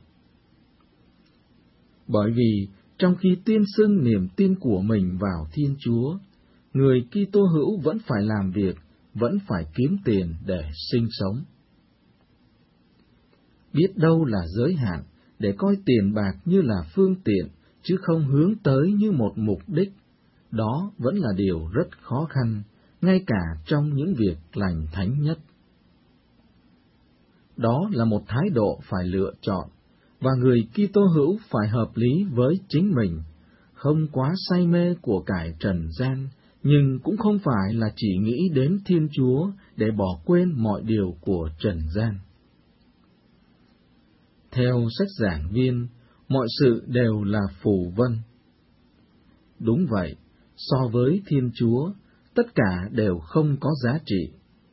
Bởi vì, trong khi tuyên xưng niềm tin của mình vào Thiên Chúa, người Kitô hữu vẫn phải làm việc, vẫn phải kiếm tiền để sinh sống. Biết đâu là giới hạn, để coi tiền bạc như là phương tiện, chứ không hướng tới như một mục đích, đó vẫn là điều rất khó khăn, ngay cả trong những việc lành thánh nhất. Đó là một thái độ phải lựa chọn, và người Kitô hữu phải hợp lý với chính mình, không quá say mê của cải trần gian, nhưng cũng không phải là chỉ nghĩ đến Thiên Chúa để bỏ quên mọi điều của trần gian. Theo sách giảng viên, mọi sự đều là phù vân. Đúng vậy, so với Thiên Chúa, tất cả đều không có giá trị.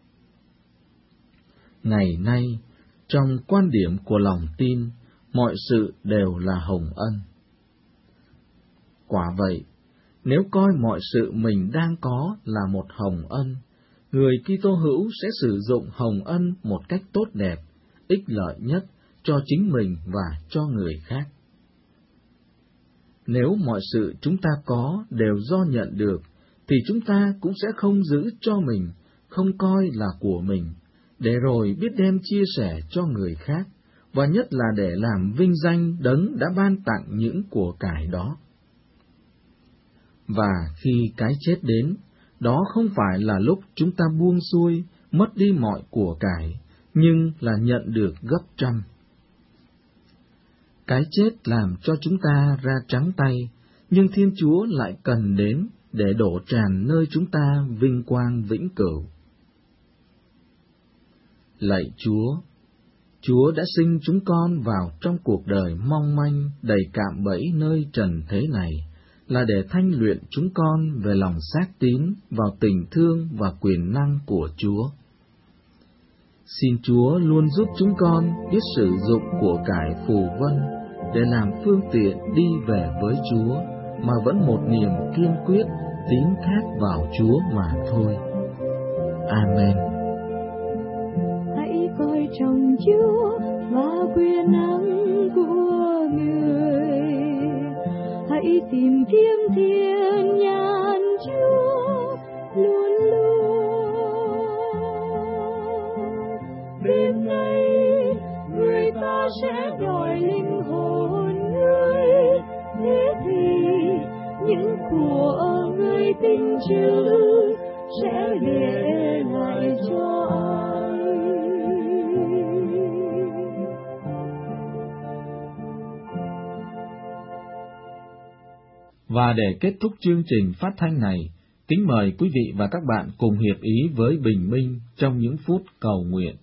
Ngày nay, trong quan điểm của lòng tin, mọi sự đều là hồng ân. Quả vậy, nếu coi mọi sự mình đang có là một hồng ân, người Kitô hữu sẽ sử dụng hồng ân một cách tốt đẹp, ích lợi nhất cho chính mình và cho người khác. Nếu mọi sự chúng ta có đều do nhận được, thì chúng ta cũng sẽ không giữ cho mình, không coi là của mình, để rồi biết đem chia sẻ cho người khác, và nhất là để làm vinh danh Đấng đã ban tặng những của cải đó. Và khi cái chết đến, đó không phải là lúc chúng ta buông xuôi, mất đi mọi của cải, nhưng là nhận được gấp trăm. Cái chết làm cho chúng ta ra trắng tay, nhưng Thiên Chúa lại cần đến để đổ tràn nơi chúng ta vinh quang vĩnh cửu. Lạy Chúa, Chúa đã sinh chúng con vào trong cuộc đời mong manh, đầy cạm bẫy nơi trần thế này, là để thanh luyện chúng con về lòng xác tín vào tình thương và quyền năng của Chúa. Xin Chúa luôn giúp chúng con biết sử dụng của cải phù vân để làm phương tiện đi về với Chúa, mà vẫn một niềm kiên quyết tín thác vào Chúa mà thôi. Amen. Hãy coi trọng Chúa và quyền năng của người. Hãy tìm kiếm thiên nhãn Chúa luôn luôn. chứ sẽ để lại cho ai. Và để kết thúc chương trình phát thanh này, kính mời quý vị và các bạn cùng hiệp ý với Bình Minh trong những phút cầu nguyện.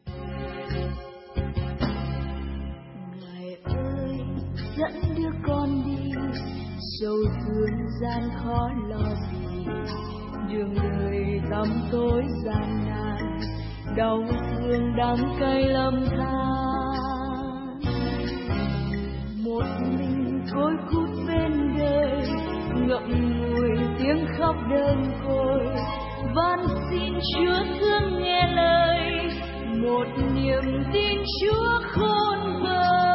Ngài ơi, dẫn đứa con đi, sâu thương gian khó lo gì, đường đời tăm tối gian nan, đau thương đắng cay lầm than. Một mình côi cút bên đời, ngậm ngùi tiếng khóc đơn côi, van xin Chúa thương nghe lời, một niềm tin Chúa khôn vời.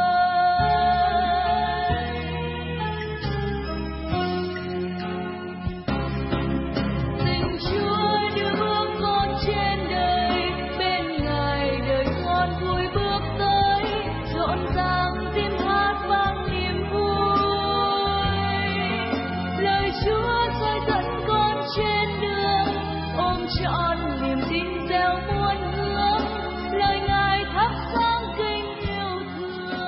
Tình Chúa đưa bước con trên đời, bên Ngài đời con vui bước tới, rộn ràng tim hát vang niềm vui. Lời Chúa soi dẫn con trên đường, ôm trọn niềm tin gieo muôn hướng, lời Ngài thắp sáng kinh yêu thương.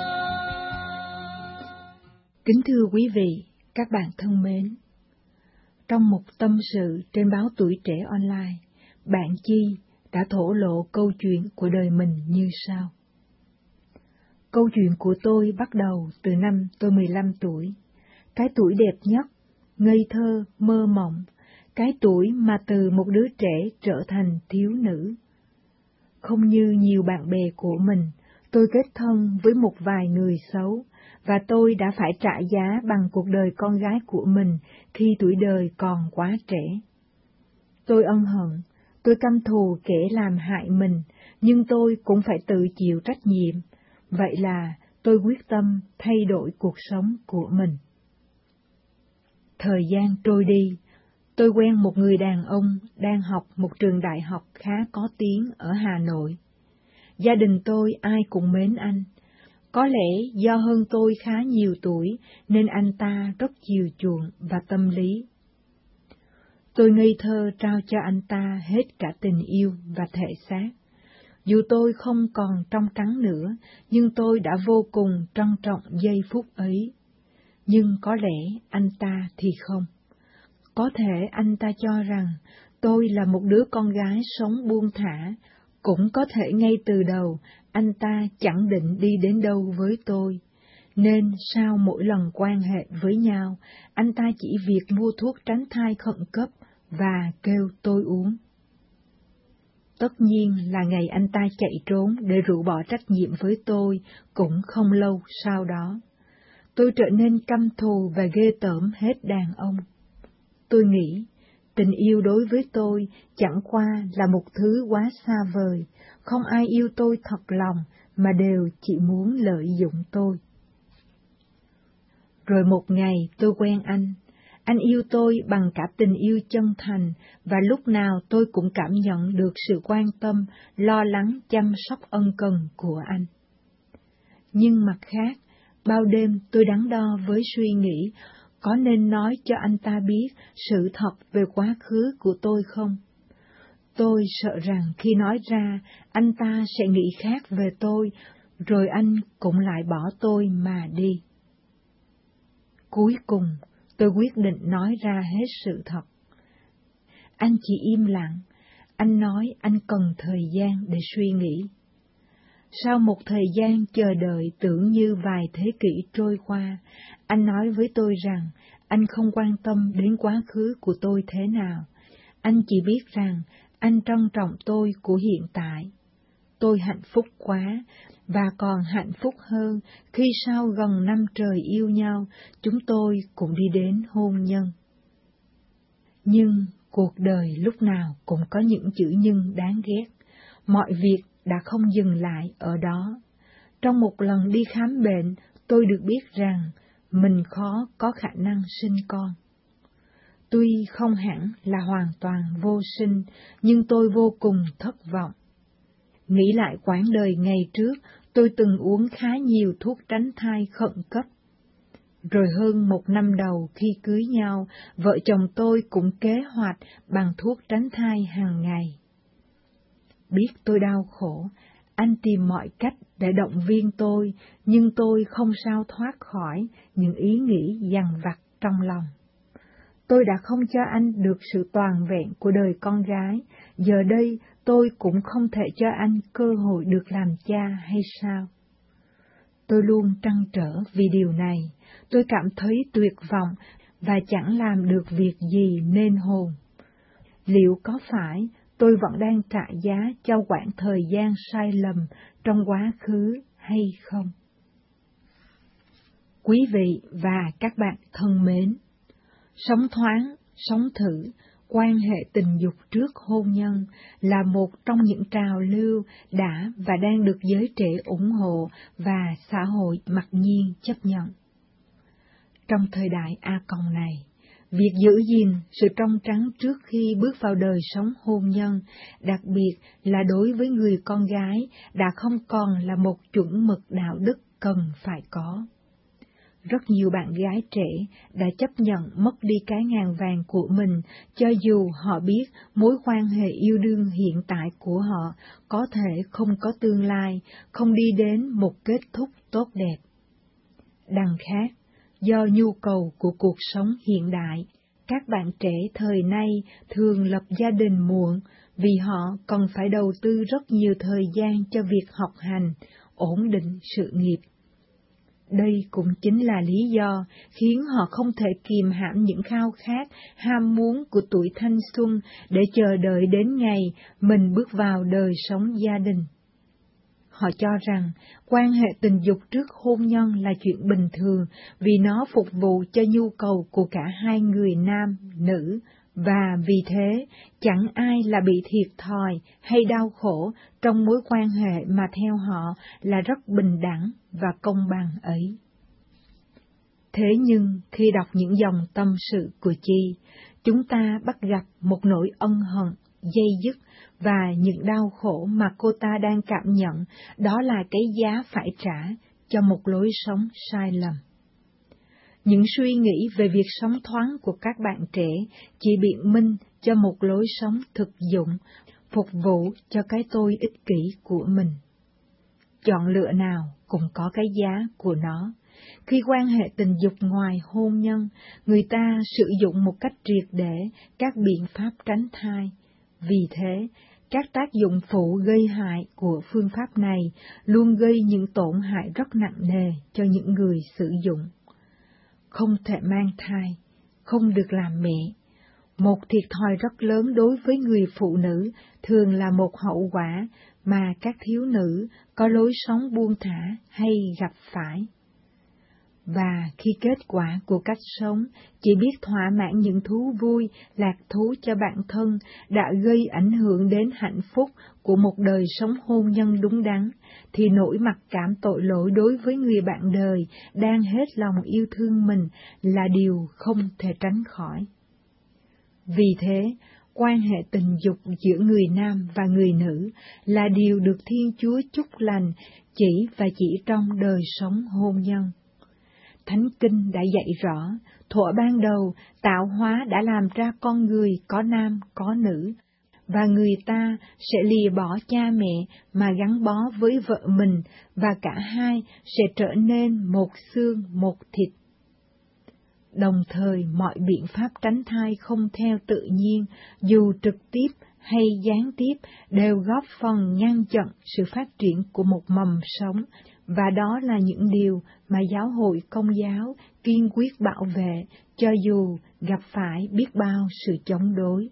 Kính thưa quý vị, các bạn thân mến, trong một tâm sự trên báo Tuổi Trẻ Online, bạn Chi đã thổ lộ câu chuyện của đời mình như sau. Câu chuyện của tôi bắt đầu từ năm tôi mười lăm tuổi, cái tuổi đẹp nhất, ngây thơ, mơ mộng, cái tuổi mà từ một đứa trẻ trở thành thiếu nữ. Không như nhiều bạn bè của mình, tôi kết thân với một vài người xấu, và tôi đã phải trả giá bằng cuộc đời con gái của mình khi tuổi đời còn quá trẻ. Tôi ân hận, tôi căm thù kẻ làm hại mình, nhưng tôi cũng phải tự chịu trách nhiệm. Vậy là tôi quyết tâm thay đổi cuộc sống của mình. Thời gian trôi đi, tôi quen một người đàn ông đang học một trường đại học khá có tiếng ở Hà Nội. Gia đình tôi ai cũng mến anh. Có lẽ do hơn tôi khá nhiều tuổi nên anh ta rất chiều chuộng và tâm lý. Tôi ngây thơ trao cho anh ta hết cả tình yêu và thể xác. Dù tôi không còn trong trắng nữa, nhưng tôi đã vô cùng trân trọng giây phút ấy. Nhưng có lẽ anh ta thì không. Có thể anh ta cho rằng tôi là một đứa con gái sống buông thả, cũng có thể ngay từ đầu anh ta chẳng định đi đến đâu với tôi. Nên sau mỗi lần quan hệ với nhau, anh ta chỉ việc mua thuốc tránh thai khẩn cấp và kêu tôi uống. Tất nhiên là ngày anh ta chạy trốn để rũ bỏ trách nhiệm với tôi cũng không lâu sau đó. Tôi trở nên căm thù và ghê tởm hết đàn ông. Tôi nghĩ, tình yêu đối với tôi chẳng qua là một thứ quá xa vời, không ai yêu tôi thật lòng mà đều chỉ muốn lợi dụng tôi. Rồi một ngày tôi quen anh. Anh yêu tôi bằng cả tình yêu chân thành, và lúc nào tôi cũng cảm nhận được sự quan tâm, lo lắng, chăm sóc ân cần của anh. Nhưng mặt khác, bao đêm tôi đắn đo với suy nghĩ, có nên nói cho anh ta biết sự thật về quá khứ của tôi không? Tôi sợ rằng khi nói ra, anh ta sẽ nghĩ khác về tôi, rồi anh cũng lại bỏ tôi mà đi. Cuối cùng, tôi quyết định nói ra hết sự thật. Anh chỉ im lặng, anh nói anh cần thời gian để suy nghĩ. Sau một thời gian chờ đợi tưởng như vài thế kỷ trôi qua, anh nói với tôi rằng anh không quan tâm đến quá khứ của tôi thế nào. Anh chỉ biết rằng anh trân trọng tôi của hiện tại. Tôi hạnh phúc quá, và còn hạnh phúc hơn khi sau gần năm trời yêu nhau, chúng tôi cũng đi đến hôn nhân. Nhưng cuộc đời lúc nào cũng có những chữ nhưng đáng ghét. Mọi việc đã không dừng lại ở đó. Trong một lần đi khám bệnh, tôi được biết rằng mình khó có khả năng sinh con. Tuy không hẳn là hoàn toàn vô sinh, nhưng tôi vô cùng thất vọng. Nghĩ lại quãng đời ngày trước, tôi từng uống khá nhiều thuốc tránh thai khẩn cấp. Rồi hơn một năm đầu khi cưới nhau, vợ chồng tôi cũng kế hoạch bằng thuốc tránh thai hàng ngày. Biết tôi đau khổ, anh tìm mọi cách để động viên tôi, nhưng tôi không sao thoát khỏi những ý nghĩ dằn vặt trong lòng. Tôi đã không cho anh được sự toàn vẹn của đời con gái, giờ đây tôi cũng không thể cho anh cơ hội được làm cha hay sao? Tôi luôn trăn trở vì điều này, tôi cảm thấy tuyệt vọng và chẳng làm được việc gì nên hồn. Liệu có phải tôi vẫn đang trả giá cho quãng thời gian sai lầm trong quá khứ hay không? Quý vị và các bạn thân mến, sống thoáng, sống thử, quan hệ tình dục trước hôn nhân là một trong những trào lưu đã và đang được giới trẻ ủng hộ và xã hội mặc nhiên chấp nhận. Trong thời đại A Cộng này, việc giữ gìn sự trong trắng trước khi bước vào đời sống hôn nhân, đặc biệt là đối với người con gái, đã không còn là một chuẩn mực đạo đức cần phải có. Rất nhiều bạn gái trẻ đã chấp nhận mất đi cái ngàn vàng của mình, cho dù họ biết mối quan hệ yêu đương hiện tại của họ có thể không có tương lai, không đi đến một kết thúc tốt đẹp. Đằng khác, do nhu cầu của cuộc sống hiện đại, các bạn trẻ thời nay thường lập gia đình muộn vì họ cần phải đầu tư rất nhiều thời gian cho việc học hành, ổn định sự nghiệp. Đây cũng chính là lý do khiến họ không thể kìm hãm những khao khát, ham muốn của tuổi thanh xuân để chờ đợi đến ngày mình bước vào đời sống gia đình. Họ cho rằng quan hệ tình dục trước hôn nhân là chuyện bình thường vì nó phục vụ cho nhu cầu của cả hai người nam, nữ, và vì thế chẳng ai là bị thiệt thòi hay đau khổ trong mối quan hệ mà theo họ là rất bình đẳng và công bằng ấy. Thế nhưng khi đọc những dòng tâm sự của Chi, chúng ta bắt gặp một nỗi ân hận, dây dứt và những đau khổ mà cô ta đang cảm nhận, đó là cái giá phải trả cho một lối sống sai lầm. Những suy nghĩ về việc sống thoáng của các bạn trẻ chỉ biện minh cho một lối sống thực dụng, phục vụ cho cái tôi ích kỷ của mình. Chọn lựa nào cũng có cái giá của nó. Khi quan hệ tình dục ngoài hôn nhân, người ta sử dụng một cách triệt để các biện pháp tránh thai. Vì thế, các tác dụng phụ gây hại của phương pháp này luôn gây những tổn hại rất nặng nề cho những người sử dụng. Không thể mang thai, không được làm mẹ. Một thiệt thòi rất lớn đối với người phụ nữ thường là một hậu quả mà các thiếu nữ có lối sống buông thả hay gặp phải. Và khi kết quả của cách sống chỉ biết thỏa mãn những thú vui, lạc thú cho bản thân đã gây ảnh hưởng đến hạnh phúc của một đời sống hôn nhân đúng đắn, thì nỗi mặc cảm tội lỗi đối với người bạn đời đang hết lòng yêu thương mình là điều không thể tránh khỏi. Vì thế, quan hệ tình dục giữa người nam và người nữ là điều được Thiên Chúa chúc lành chỉ và chỉ trong đời sống hôn nhân. Thánh Kinh đã dạy rõ, thuở ban đầu, tạo hóa đã làm ra con người có nam, có nữ, và người ta sẽ lìa bỏ cha mẹ mà gắn bó với vợ mình, và cả hai sẽ trở nên một xương, một thịt. Đồng thời, mọi biện pháp tránh thai không theo tự nhiên, dù trực tiếp hay gián tiếp, đều góp phần ngăn chặn sự phát triển của một mầm sống, và đó là những điều mà giáo hội Công giáo kiên quyết bảo vệ, cho dù gặp phải biết bao sự chống đối.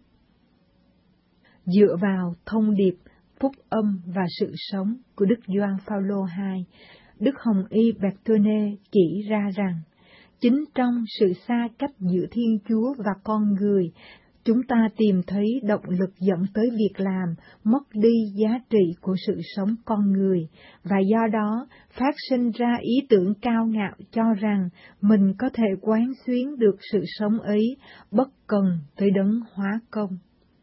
Dựa vào thông điệp phúc âm và sự sống của Đức Gioan Phaolô hai, Đức Hồng Y Bertone chỉ ra rằng, chính trong sự xa cách giữa Thiên Chúa và con người, chúng ta tìm thấy động lực dẫn tới việc làm mất đi giá trị của sự sống con người, và do đó phát sinh ra ý tưởng cao ngạo cho rằng mình có thể quán xuyến được sự sống ấy bất cần tới đấng hóa công.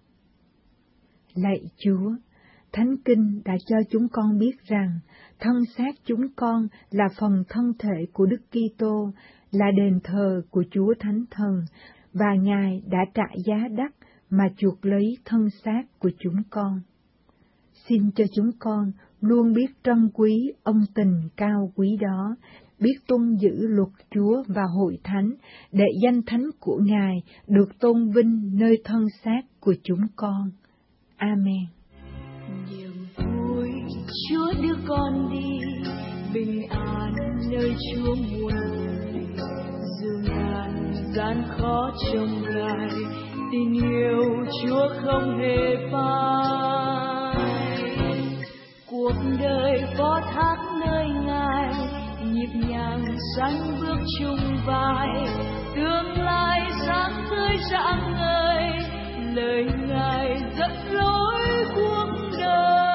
Lạy Chúa, Thánh Kinh đã cho chúng con biết rằng thân xác chúng con là phần thân thể của Đức Kitô, là đền thờ của Chúa Thánh Thần, và Ngài đã trả giá đắt mà chuộc lấy thân xác của chúng con. Xin cho chúng con luôn biết trân quý ân tình cao quý đó, biết tuân giữ luật Chúa và hội thánh, để danh thánh của Ngài được tôn vinh nơi thân xác của chúng con. Amen. Niềm vui Chúa đưa con đi, bình an nơi Chúa muôn đời. Dù ngàn gian khó trông gai, tình yêu Chúa không hề phai. Cuộc đời phó thác nơi Ngài, nhịp nhàng sánh bước chung vai, tương lai sáng tươi rạng ngời, lời Ngài dẫn lối cuộc đời.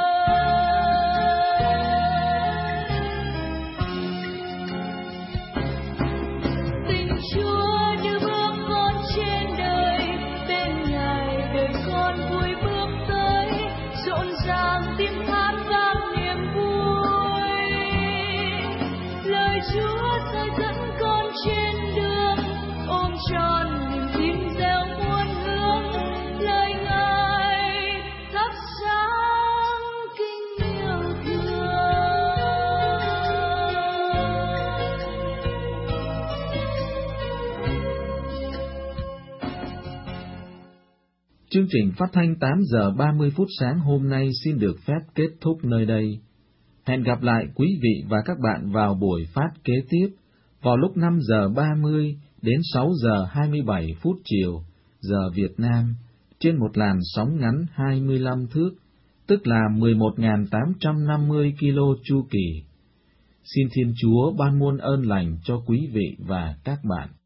Tình Chúa đưa bước con trên đời, bên Ngài đời con vui bước tới, rộn ràng tiếng hát vang niềm vui. Lời Chúa sẽ dẫn con trên đường, ôm trọn niềm tin gieo muôn hướng, lời Ngài thắp sáng kinh yêu thương. Chương trình phát thanh tám giờ ba mươi phút sáng hôm nay xin được phép kết thúc nơi đây. Hẹn gặp lại quý vị và các bạn vào buổi phát kế tiếp vào lúc năm giờ ba mươi đến sáu giờ hai mươi bảy phút chiều giờ Việt Nam trên một làn sóng ngắn hai mươi lăm thước, tức là mười một nghìn tám trăm năm mươi ki lô chu kỳ. Xin Thiên Chúa ban muôn ơn lành cho quý vị và các bạn.